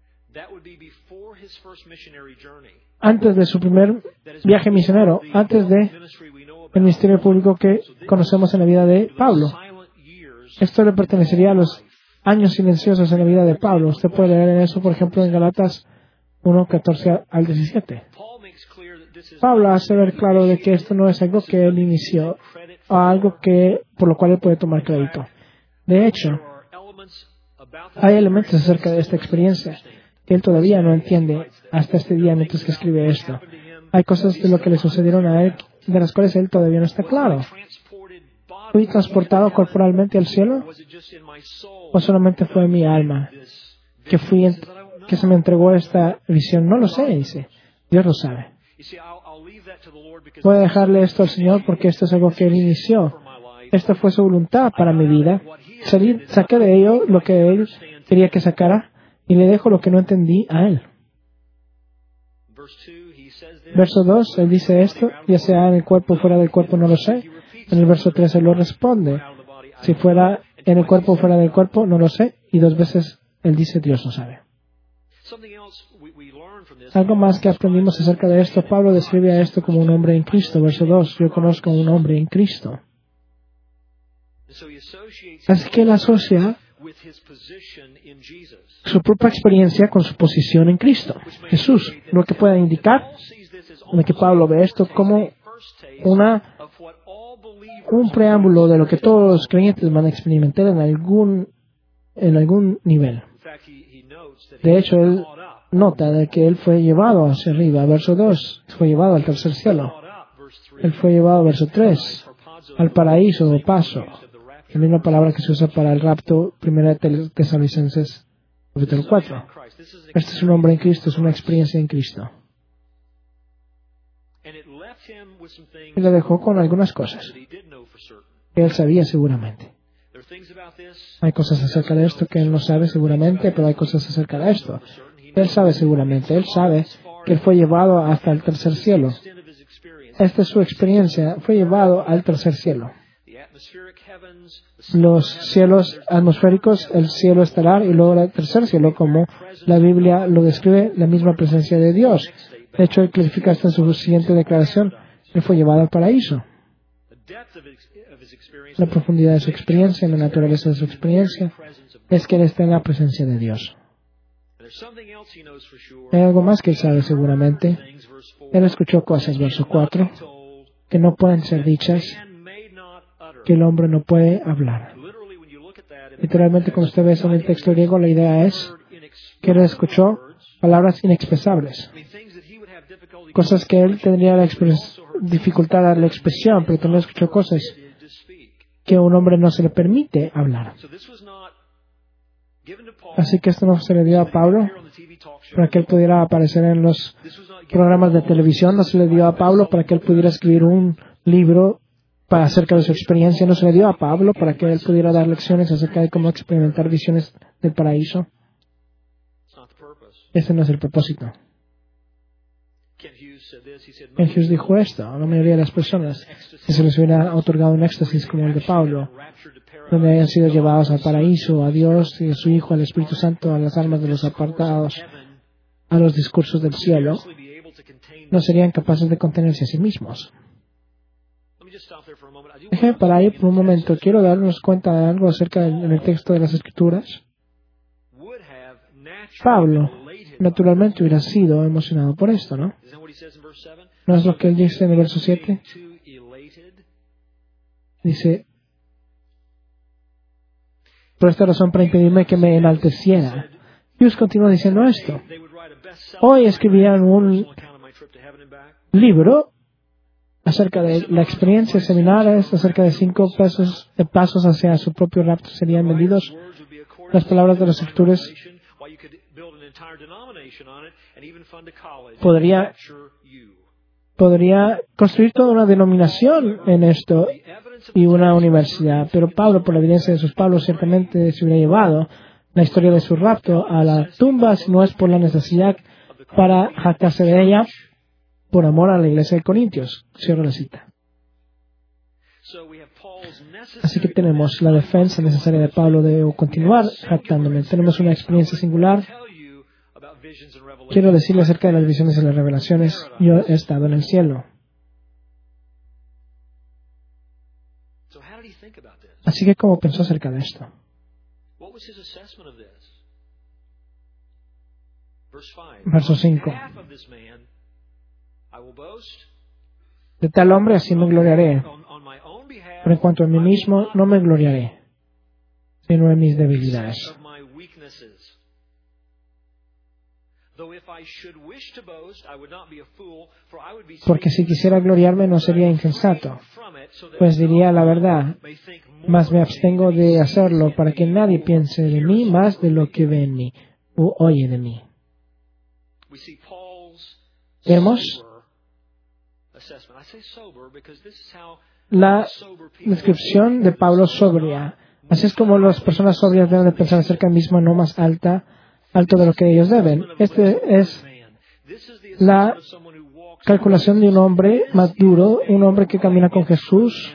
antes de su primer viaje misionero, antes de el ministerio público que conocemos en la vida de Pablo. Esto le pertenecería a los años silenciosos en la vida de Pablo. Usted puede leer en eso, por ejemplo, en Galatas uno, catorce al diecisiete. Pablo hace ver claro de que esto no es algo que él inició o algo que por lo cual él puede tomar crédito. De hecho, hay elementos acerca de esta experiencia que él todavía no entiende hasta este día mientras que escribe esto. Hay cosas de lo que le sucedieron a él de las cuales él todavía no está claro. ¿Fui transportado corporalmente al cielo? ¿O solamente fue mi alma que, fui en, que se me entregó esta visión? No lo sé, dice. Dios lo sabe. Voy a dejarle esto al Señor porque esto es algo que Él inició. Esta fue su voluntad para mi vida. Salí, saqué de ello lo que Él quería que sacara y le dejo lo que no entendí a Él. Verso dos, Él dice esto, ya sea en el cuerpo o fuera del cuerpo, no lo sé. En el verso tres, Él lo responde. Si fuera en el cuerpo o fuera del cuerpo, no lo sé. Y dos veces Él dice, Dios lo sabe. Algo más que aprendimos acerca de esto, Pablo describe a esto como un hombre en Cristo. Verso dos, yo conozco a un hombre en Cristo. Así que él asocia su propia experiencia con su posición en Cristo, Jesús, lo que puede indicar de que Pablo ve esto como una, un preámbulo de lo que todos los creyentes van a experimentar en algún, en algún nivel. De hecho, él nota de que él fue llevado hacia arriba, verso dos, fue llevado al tercer cielo. Él fue llevado, verso tres, al paraíso o paso. La misma palabra que se usa para el rapto, primera de Tesalonicenses, capítulo cuatro. Este es un hombre en Cristo, es una experiencia en Cristo. Y le dejó con algunas cosas que él sabía seguramente. Hay cosas acerca de esto que él no sabe seguramente, pero hay cosas acerca de esto. Él sabe seguramente, él sabe que él fue llevado hasta el tercer cielo. Esta es su experiencia, fue llevado al tercer cielo. Los cielos atmosféricos, el cielo estelar y luego el tercer cielo, como la Biblia lo describe, la misma presencia de Dios. De hecho, él clarifica esto en su siguiente declaración. Él fue llevado al paraíso. La profundidad de su experiencia, la naturaleza de su experiencia, es que él está en la presencia de Dios. Hay algo más que él sabe seguramente. Él escuchó cosas, verso cuatro, que no pueden ser dichas, que el hombre no puede hablar. Literalmente, como usted ve en el texto griego, la idea es que él escuchó palabras inexpresables. Cosas que él tendría la dificultad a la expresión, pero también escuchó cosas que a un hombre no se le permite hablar. Así que esto no se le dio a Pablo para que él pudiera aparecer en los programas de televisión, no se le dio a Pablo para que él pudiera escribir un libro para acerca de su experiencia, no se le dio a Pablo para que él pudiera dar lecciones acerca de cómo experimentar visiones del paraíso. Ese no es el propósito. Ken Hughes dijo esto a la mayoría de las personas que se les hubiera otorgado un éxtasis como el de Pablo, donde hayan sido llevados al paraíso, a Dios y a su Hijo, al Espíritu Santo, a las almas de los apartados, a los discursos del cielo, no serían capaces de contenerse a sí mismos. Deje para ahí por un momento. Quiero darnos cuenta de algo acerca del el texto de las Escrituras. Pablo, naturalmente, hubiera sido emocionado por esto, ¿no? ¿No es lo que él dice en el verso siete? Dice, por esta razón para impedirme que me enalteciera. Dios continúa diciendo esto. Hoy escribían un libro acerca de la experiencia seminares, acerca de cinco pasos, de pasos hacia su propio rapto serían vendidos. Las palabras de las Escrituras podría, podría construir toda una denominación en esto y una universidad. Pero Pablo, por la evidencia de sus Pablos, ciertamente se hubiera llevado la historia de su rapto a la tumba, si no es por la necesidad para jactarse de ella, por amor a la iglesia de Corintios. Cierro la cita. Así que tenemos la defensa necesaria de Pablo de continuar jactándome. Tenemos una experiencia singular. Quiero decirle acerca de las visiones y las revelaciones. Yo he estado en el cielo. Así que, ¿cómo pensó acerca de esto? Verso cinco. De tal hombre así me gloriaré. Pero en cuanto a mí mismo, no me gloriaré, sino en mis debilidades. Porque si quisiera gloriarme no sería insensato, pues diría la verdad, mas me abstengo de hacerlo para que nadie piense de mí más de lo que ve en mí o oye de mí. Vemos la descripción de Pablo sobria. Así es como las personas sobrias deben de pensar acerca del mismo, no más alta, alto de lo que ellos deben. Este es la calculación de un hombre maduro, un hombre que camina con Jesús.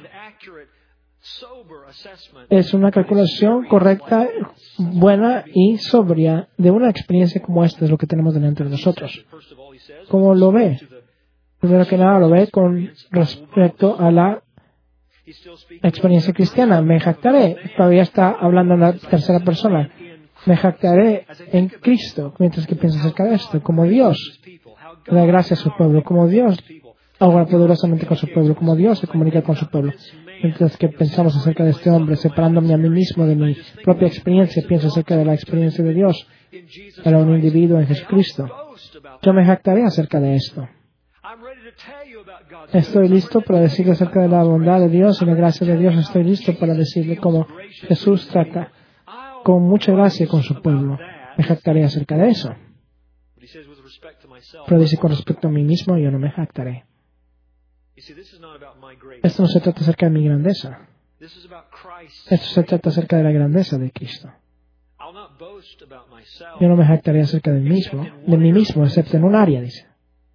Es una calculación correcta, buena y sobria de una experiencia como esta, es lo que tenemos delante de nosotros. ¿Cómo lo ve? Primero que nada lo ve con respecto a la experiencia cristiana. Me jactaré. Todavía está hablando en la tercera persona. Me jactaré en Cristo, mientras que piensa acerca de esto, como Dios da gracia a su pueblo, como Dios obra poderosamente con su pueblo, como Dios se comunica con su pueblo. Mientras que pensamos acerca de este hombre, separándome a mí mismo de mi propia experiencia, pienso acerca de la experiencia de Dios para un individuo en Jesucristo. Yo me jactaré acerca de esto. Estoy listo para decirle acerca de la bondad de Dios y la gracia de Dios. Estoy listo para decirle cómo Jesús trata con mucha gracia con su pueblo. Me jactaré acerca de eso. Pero dice con respecto a mí mismo, yo no me jactaré. Esto no se trata acerca de mi grandeza. Esto se trata acerca de la grandeza de Cristo. Yo no me jactaré acerca de mí mismo, de mí mismo, excepto en un área, dice.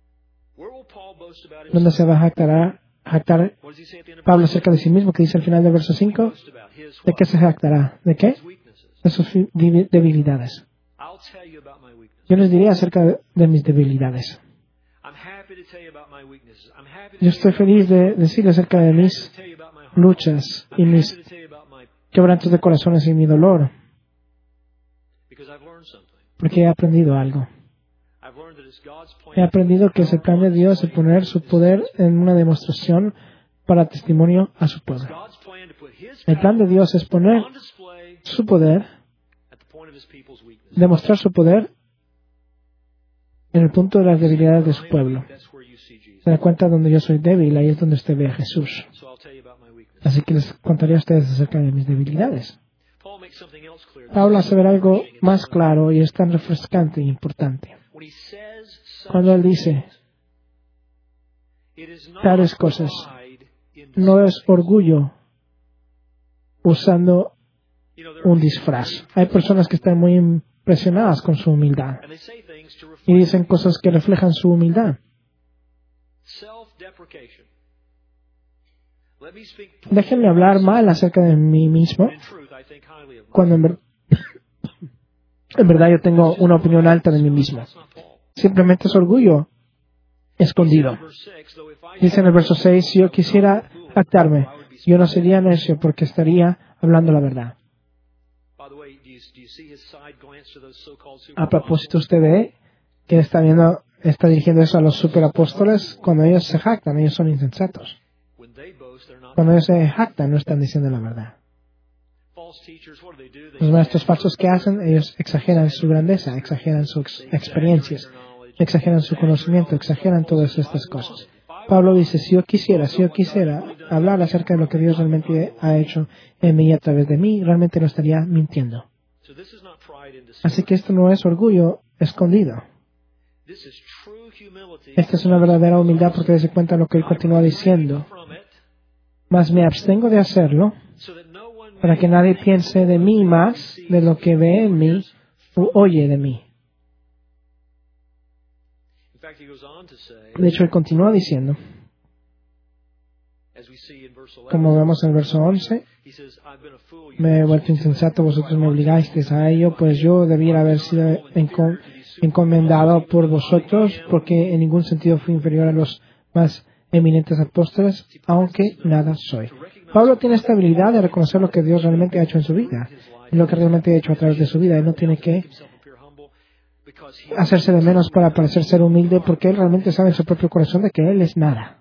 ¿Dónde se va a jactar, jactar Pablo acerca de sí mismo? Que dice al final del verso cinco. ¿De qué se jactará? ¿De qué? De sus debilidades. Yo les diré acerca de, de mis debilidades. Yo estoy feliz de decirles acerca de mis luchas y mis quebrantos de corazones y mi dolor. Porque he aprendido algo. He aprendido que es el plan de Dios el poner su poder en una demostración para testimonio a su pueblo. El plan de Dios es poner su poder, demostrar su poder en el punto de las debilidades de su pueblo. Se da cuenta donde yo soy débil, ahí es donde usted ve a Jesús. Así que les contaré a ustedes acerca de mis debilidades. Pablo hace ver algo más claro y es tan refrescante e importante. Cuando él dice tales cosas, no es orgullo usando un disfraz. Hay personas que están muy impresionadas con su humildad y dicen cosas que reflejan su humildad. Déjenme hablar mal acerca de mí mismo, cuando en, ver- en verdad yo tengo una opinión alta de mí mismo. Simplemente es orgullo escondido. Dice en el verso seis, si yo quisiera jactarme, yo no sería necio porque estaría hablando la verdad. A propósito, usted ve que está viendo, está dirigiendo eso a los superapóstoles. Cuando ellos se jactan, ellos son insensatos. Cuando ellos se jactan, no están diciendo la verdad. Los maestros falsos que hacen, ellos exageran su grandeza, exageran sus experiencias, exageran su conocimiento, exageran todas estas cosas. Pablo dice, si yo quisiera, si yo quisiera hablar acerca de lo que Dios realmente ha hecho en mí y a través de mí, realmente no estaría mintiendo. Así que esto no es orgullo escondido. Esta es una verdadera humildad porque desde cuenta de lo que él continúa diciendo. Mas me abstengo de hacerlo para que nadie piense de mí más de lo que ve en mí o oye de mí. De hecho, él continúa diciendo, como vemos en el verso once, me he vuelto insensato, vosotros me obligasteis a ello, pues yo debiera haber sido encom- encomendado por vosotros, porque en ningún sentido fui inferior a los más eminentes apóstoles, aunque nada soy. Pablo tiene esta habilidad de reconocer lo que Dios realmente ha hecho en su vida, y lo que realmente ha hecho a través de su vida. Él no tiene que hacerse de menos para parecer ser humilde, porque Él realmente sabe en su propio corazón de que Él es nada.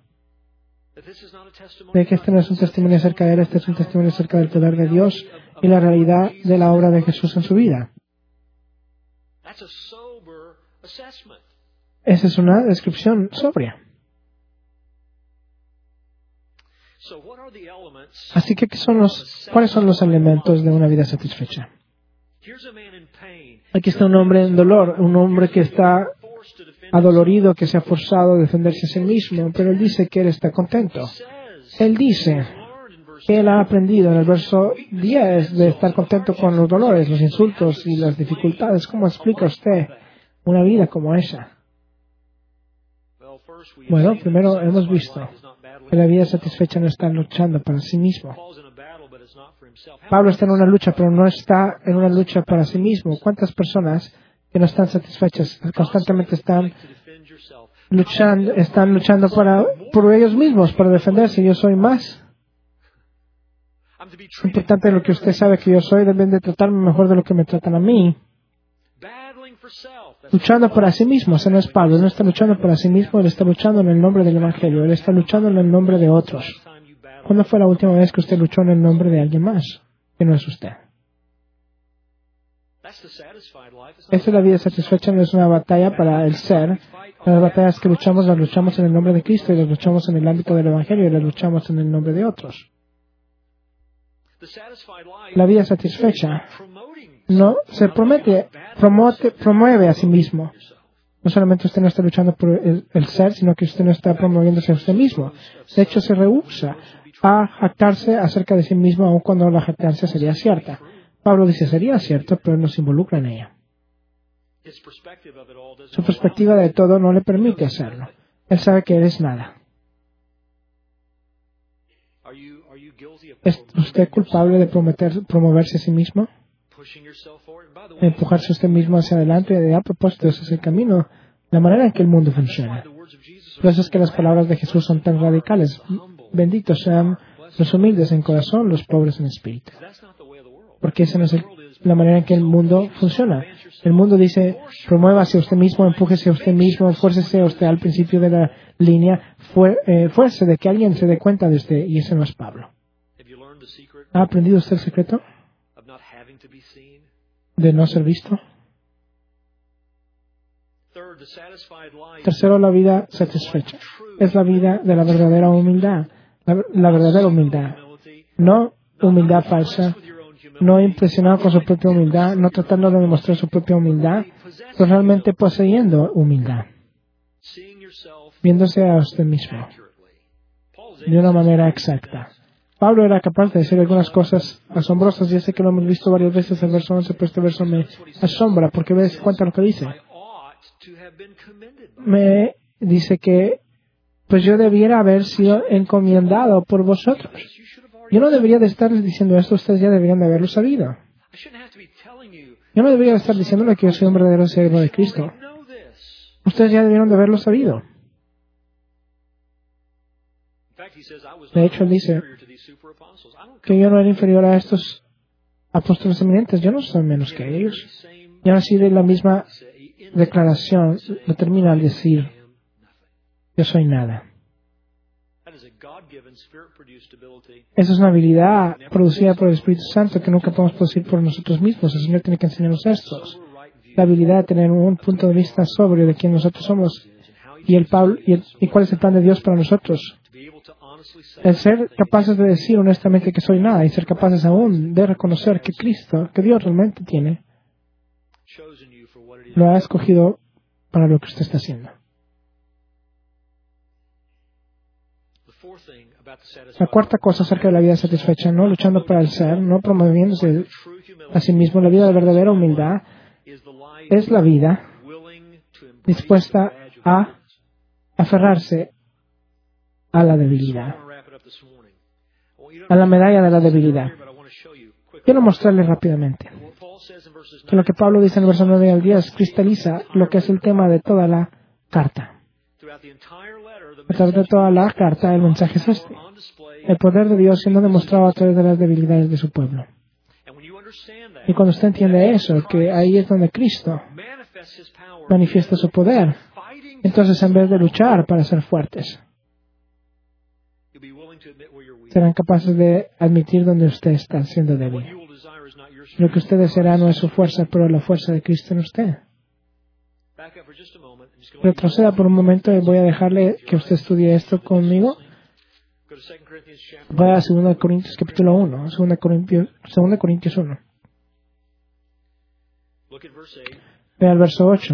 De que este no es un testimonio acerca de Él, este es un testimonio acerca del poder de Dios y la realidad de la obra de Jesús en su vida. Esa es una descripción sobria. Así que, ¿qué son los, ¿cuáles son los elementos de una vida satisfecha? Aquí está un hombre en dolor, un hombre que está adolorido, que se ha forzado a defenderse a sí mismo, pero él dice que él está contento. Él dice que él ha aprendido en el verso diez de estar contento con los dolores, los insultos y las dificultades. ¿Cómo explica usted una vida como esa? Bueno, primero hemos visto que la vida satisfecha no está luchando para sí mismo. Pablo está en una lucha, pero no está en una lucha para sí mismo. ¿Cuántas personas que no están satisfechas constantemente están luchando, están luchando para, por ellos mismos, para defenderse? Yo soy más importante de lo que usted sabe que yo soy. Deben de tratarme mejor de lo que me tratan a mí. Luchando para sí mismo. Ese no es Pablo. Él no está luchando para sí mismo. Él está luchando en el nombre del Evangelio. Él está luchando en el nombre de otros. ¿Cuándo fue la última vez que usted luchó en el nombre de alguien más que no es usted? Esa es la vida satisfecha. No es una batalla para el ser. Las batallas que luchamos las luchamos en el nombre de Cristo y las luchamos en el ámbito del Evangelio y las luchamos en el nombre de otros. La vida satisfecha no se promete, promote, promueve a sí mismo. No solamente usted no está luchando por el, el ser, sino que usted no está promoviéndose a usted mismo. De hecho, se rehúsa a jactarse acerca de sí mismo, aun cuando la jactancia sería cierta. Pablo dice, sería cierto, pero no se involucra en ella. Su perspectiva de todo no le permite hacerlo. Él sabe que él es nada. ¿Es usted culpable de prometer, promoverse a sí mismo? Empujarse a usted mismo hacia adelante. Y a propósito, ese es el camino, la manera en que el mundo funciona. Por eso es que las palabras de Jesús son tan radicales. Benditos sean los humildes en corazón, los pobres en espíritu. Porque esa no es el, la manera en que el mundo funciona. El mundo dice, promuévase a usted mismo, empújese a usted mismo, fuércese a usted al principio de la línea, fuer, eh, fuerce de que alguien se dé cuenta de usted, y ese no es Pablo. ¿Ha aprendido usted el secreto de no ser visto? Tercero, la vida satisfecha. Es la vida de la verdadera humildad. La, la verdadera humildad. No humildad falsa. No impresionado con su propia humildad. No tratando de demostrar su propia humildad. Pero realmente poseyendo humildad. Viéndose a usted mismo. De una manera exacta. Pablo era capaz de decir algunas cosas asombrosas. Ya sé que lo hemos visto varias veces en el verso once, pero este verso me asombra porque ves cuenta lo que dice. Me dice que pues yo debiera haber sido encomendado por vosotros. Yo no debería de estarles diciendo esto, ustedes ya deberían de haberlo sabido. Yo no debería de estar diciéndole que yo soy un verdadero siervo de Cristo. Ustedes ya debieron de haberlo sabido. De hecho, él dice que yo no era inferior a estos apóstoles eminentes. Yo no soy menos que ellos. Y así de la misma declaración lo termina al decir, yo soy nada. Esa es una habilidad producida por el Espíritu Santo que nunca podemos producir por nosotros mismos. El Señor tiene que enseñarnos esto. La habilidad de tener un punto de vista sobrio de quién nosotros somos y, el Pablo, y, el, y cuál es el plan de Dios para nosotros. El ser capaces de decir honestamente que soy nada y ser capaces aún de reconocer que Cristo, que Dios realmente tiene, lo ha escogido para lo que usted está haciendo. La cuarta cosa acerca de la vida satisfecha, no luchando para el ser, no promoviéndose a sí mismo, la vida de verdadera humildad es la vida dispuesta a aferrarse a la debilidad, a la medalla de la debilidad. Quiero mostrarles rápidamente que lo que Pablo dice en el verso nueve al diez cristaliza lo que es el tema de toda la carta. A través de toda la carta, el mensaje es este: el poder de Dios siendo demostrado a través de las debilidades de su pueblo. Y cuando usted entiende eso, que ahí es donde Cristo manifiesta su poder. Entonces, en vez de luchar para ser fuertes, serán capaces de admitir donde usted está siendo débil. Lo que usted deseará no es su fuerza, pero la fuerza de Cristo en usted. Retroceda por un momento y voy a dejarle que usted estudie esto conmigo. Vaya a segunda Corintios capítulo uno, segunda Corintios, segunda Corintios uno. Vea el verso ocho.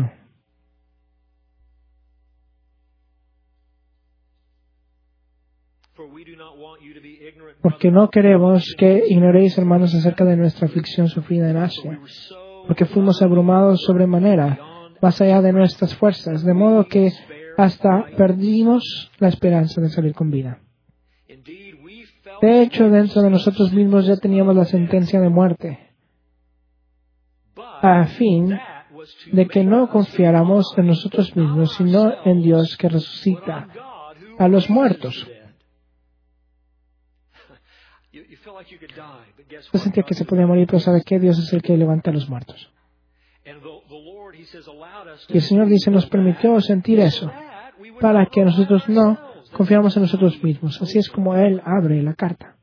Porque no queremos que ignoréis, hermanos, acerca de nuestra aflicción sufrida en Asia, porque fuimos abrumados sobremanera, más allá de nuestras fuerzas, de modo que hasta perdimos la esperanza de salir con vida. De hecho, dentro de nosotros mismos ya teníamos la sentencia de muerte, a fin de que no confiáramos en nosotros mismos, sino en Dios que resucita a los muertos. Yo sentía que se podía morir, pero ¿sabe qué? Dios es el que levanta a los muertos. Y el Señor dice, nos permitió sentir eso, para que nosotros no confiáramos en nosotros mismos. Así es como Él abre la carta.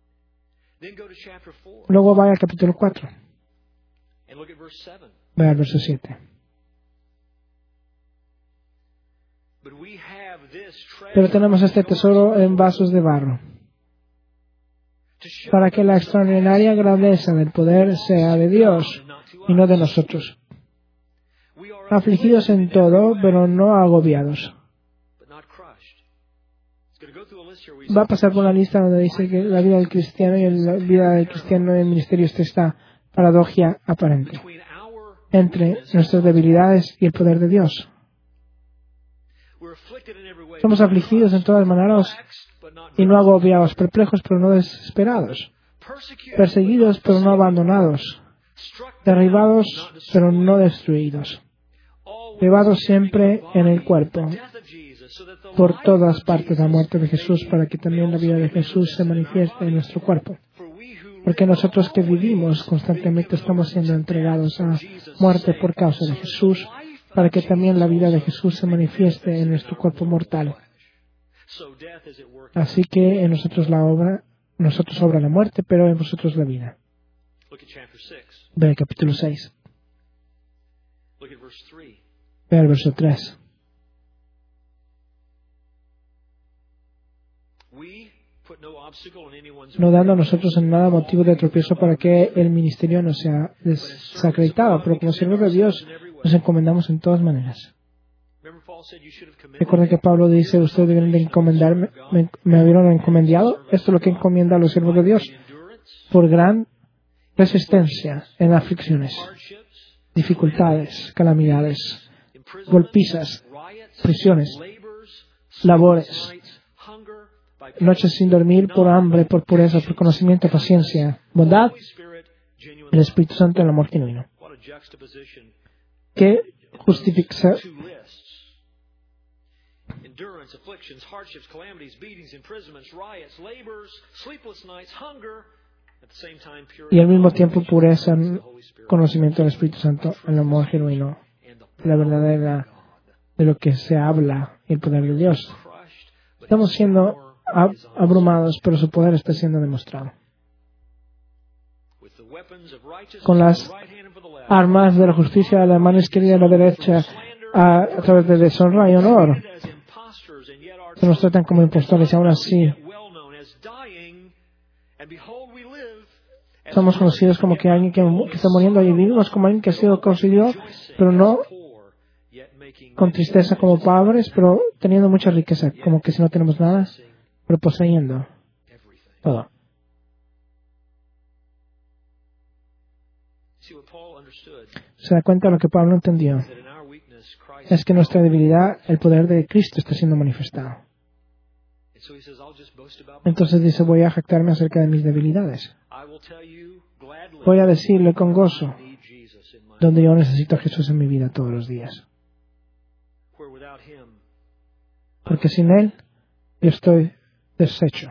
Luego vaya al capítulo cuatro. Vaya al verso siete. Pero tenemos este tesoro en vasos de barro, para que la extraordinaria grandeza del poder sea de Dios y no de nosotros. Afligidos en todo, pero no agobiados. Va a pasar por una lista donde dice que la vida del cristiano y la vida del cristiano en el ministerio está esta paradoja aparente entre nuestras debilidades y el poder de Dios. Somos afligidos en todas maneras y no agobiados, perplejos pero no desesperados, perseguidos pero no abandonados, derribados pero no destruidos, llevados siempre en el cuerpo por todas partes la muerte de Jesús, para que también la vida de Jesús se manifieste en nuestro cuerpo. Porque nosotros que vivimos constantemente estamos siendo entregados a muerte por causa de Jesús, para que también la vida de Jesús se manifieste en nuestro cuerpo mortal. Así que en nosotros la obra, nosotros obra la muerte, pero en vosotros la vida. Ve el capítulo seis. Ve el verso tres. No dando a nosotros en nada motivo de tropiezo para que el ministerio no sea desacreditado, pero como siervos de Dios nos encomendamos en todas maneras. Recuerden que Pablo dice, ustedes deben de encomendarme, me, me habieron encomendado. Esto es lo que encomienda a los siervos de Dios, por gran resistencia en aflicciones, dificultades, calamidades, golpizas, prisiones, labores, noches sin dormir, por hambre, por pureza, por conocimiento, paciencia, bondad, el Espíritu Santo en el amor genuino. ¿Qué justifica? Y al mismo tiempo pureza, conocimiento del Espíritu Santo en el amor genuino, la verdadera de lo que se habla y el poder de Dios. Estamos siendo abrumados, pero su poder está siendo demostrado. Con las armas de la justicia de la mano izquierda y de la derecha, a, a través de deshonra y honor, se nos tratan como impostores y aún así somos conocidos como que alguien que, que está muriendo, y vivimos como alguien que ha sido conseguido, pero no con tristeza como pobres, pero teniendo mucha riqueza, como que si no tenemos nada, pero poseyendo todo. Se da cuenta de lo que Pablo entendió. Es que en nuestra debilidad el poder de Cristo está siendo manifestado. Entonces dice, voy a jactarme acerca de mis debilidades. Voy a decirle con gozo donde yo necesito a Jesús en mi vida todos los días. Porque sin Él yo estoy deshecho.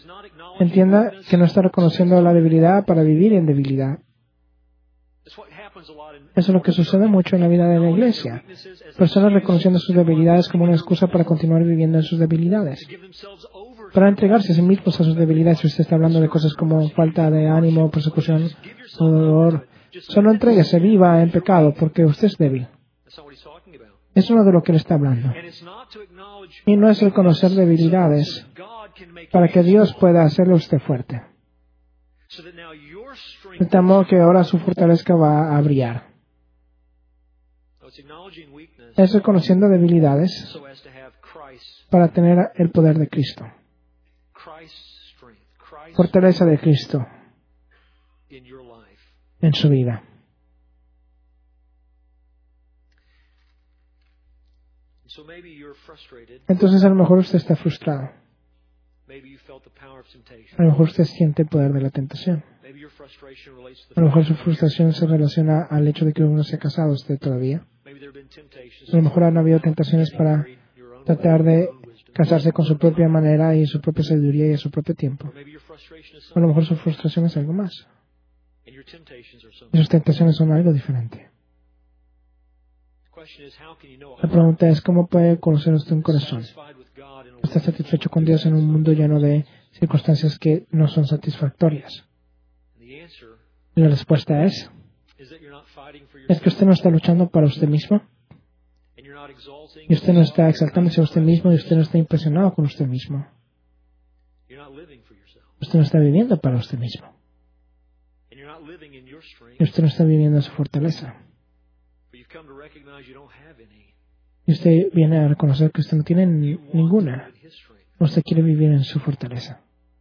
Entienda que no está reconociendo la debilidad para vivir en debilidad. Eso es lo que sucede mucho en la vida de la iglesia. Personas reconociendo sus debilidades como una excusa para continuar viviendo en sus debilidades. Para entregarse a sí mismos a sus debilidades, si usted está hablando de cosas como falta de ánimo, persecución o dolor, solo entréguese, viva en pecado, porque usted es débil. Eso no es de lo que él está hablando. Y no es el conocer debilidades para que Dios pueda hacerle a usted fuerte. De tal modo que ahora su fortaleza va a brillar. Es reconociendo debilidades para tener el poder de Cristo. Fortaleza de Cristo en su vida. Entonces a lo mejor usted está frustrado. A lo mejor usted siente el poder de la tentación. A lo mejor su frustración se relaciona al hecho de que uno se ha casado usted todavía. A lo mejor han habido tentaciones para tratar de casarse con su propia manera y su propia sabiduría y a su propio tiempo. A lo mejor su frustración es algo más. Y sus tentaciones son algo diferente. La pregunta es, ¿cómo puede conocer usted un corazón? ¿Está satisfecho con Dios en un mundo lleno de circunstancias que no son satisfactorias? Y la respuesta es, es que usted no está luchando para usted mismo. Y usted no está exaltándose a usted mismo y usted no está impresionado con usted mismo. Usted no está viviendo para usted mismo. Y usted no está viviendo su fortaleza. Y usted viene a reconocer que usted no tiene ni- ninguna. Usted quiere vivir en su fortaleza.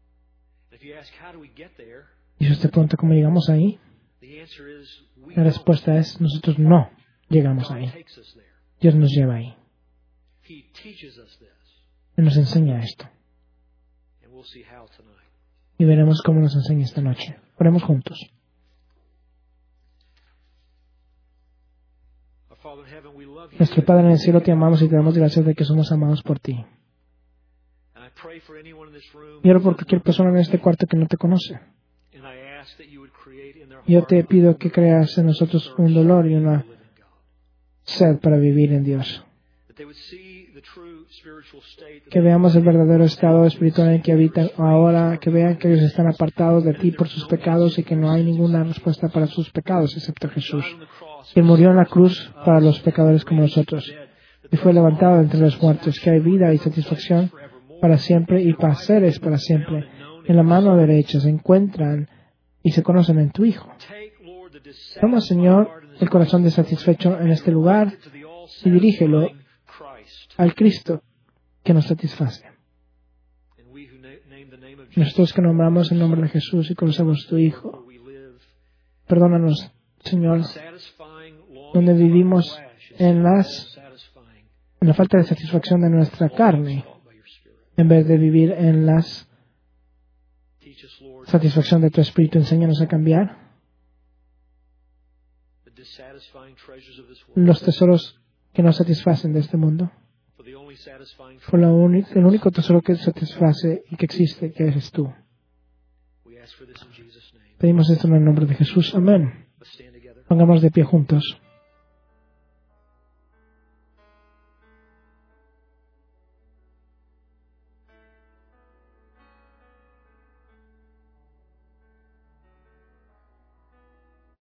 Y si usted pregunta cómo llegamos ahí, la respuesta es, nosotros no llegamos ahí. Dios nos lleva ahí. Y nos enseña esto. Y veremos cómo nos enseña esta noche. Oremos juntos. Nuestro Padre en el cielo, te amamos y te damos gracias de que somos amados por ti. Y oro por cualquier persona en este cuarto que no te conoce. Yo te pido que creas en nosotros un dolor y una sed para vivir en Dios. Que veamos el verdadero estado espiritual en que habitan ahora, que vean que ellos están apartados de ti por sus pecados y que no hay ninguna respuesta para sus pecados excepto Jesús, quien murió en la cruz para los pecadores como nosotros y fue levantado entre los muertos, que hay vida y satisfacción para siempre y placeres para siempre. En la mano derecha se encuentran y se conocen en tu Hijo. Toma, Señor, el corazón desatisfecho en este lugar y dirígelo al Cristo que nos satisface. Nosotros que nombramos el nombre de Jesús y conocemos tu Hijo, perdónanos, Señor, donde vivimos en las en la falta de satisfacción de nuestra carne, en vez de vivir en la satisfacción de tu Espíritu. Enséñanos a cambiar los tesoros que nos satisfacen de este mundo por la uni- el único tesoro que satisface y que existe, que eres tú. Pedimos esto en el nombre de Jesús. Amén. Pongamos de pie juntos.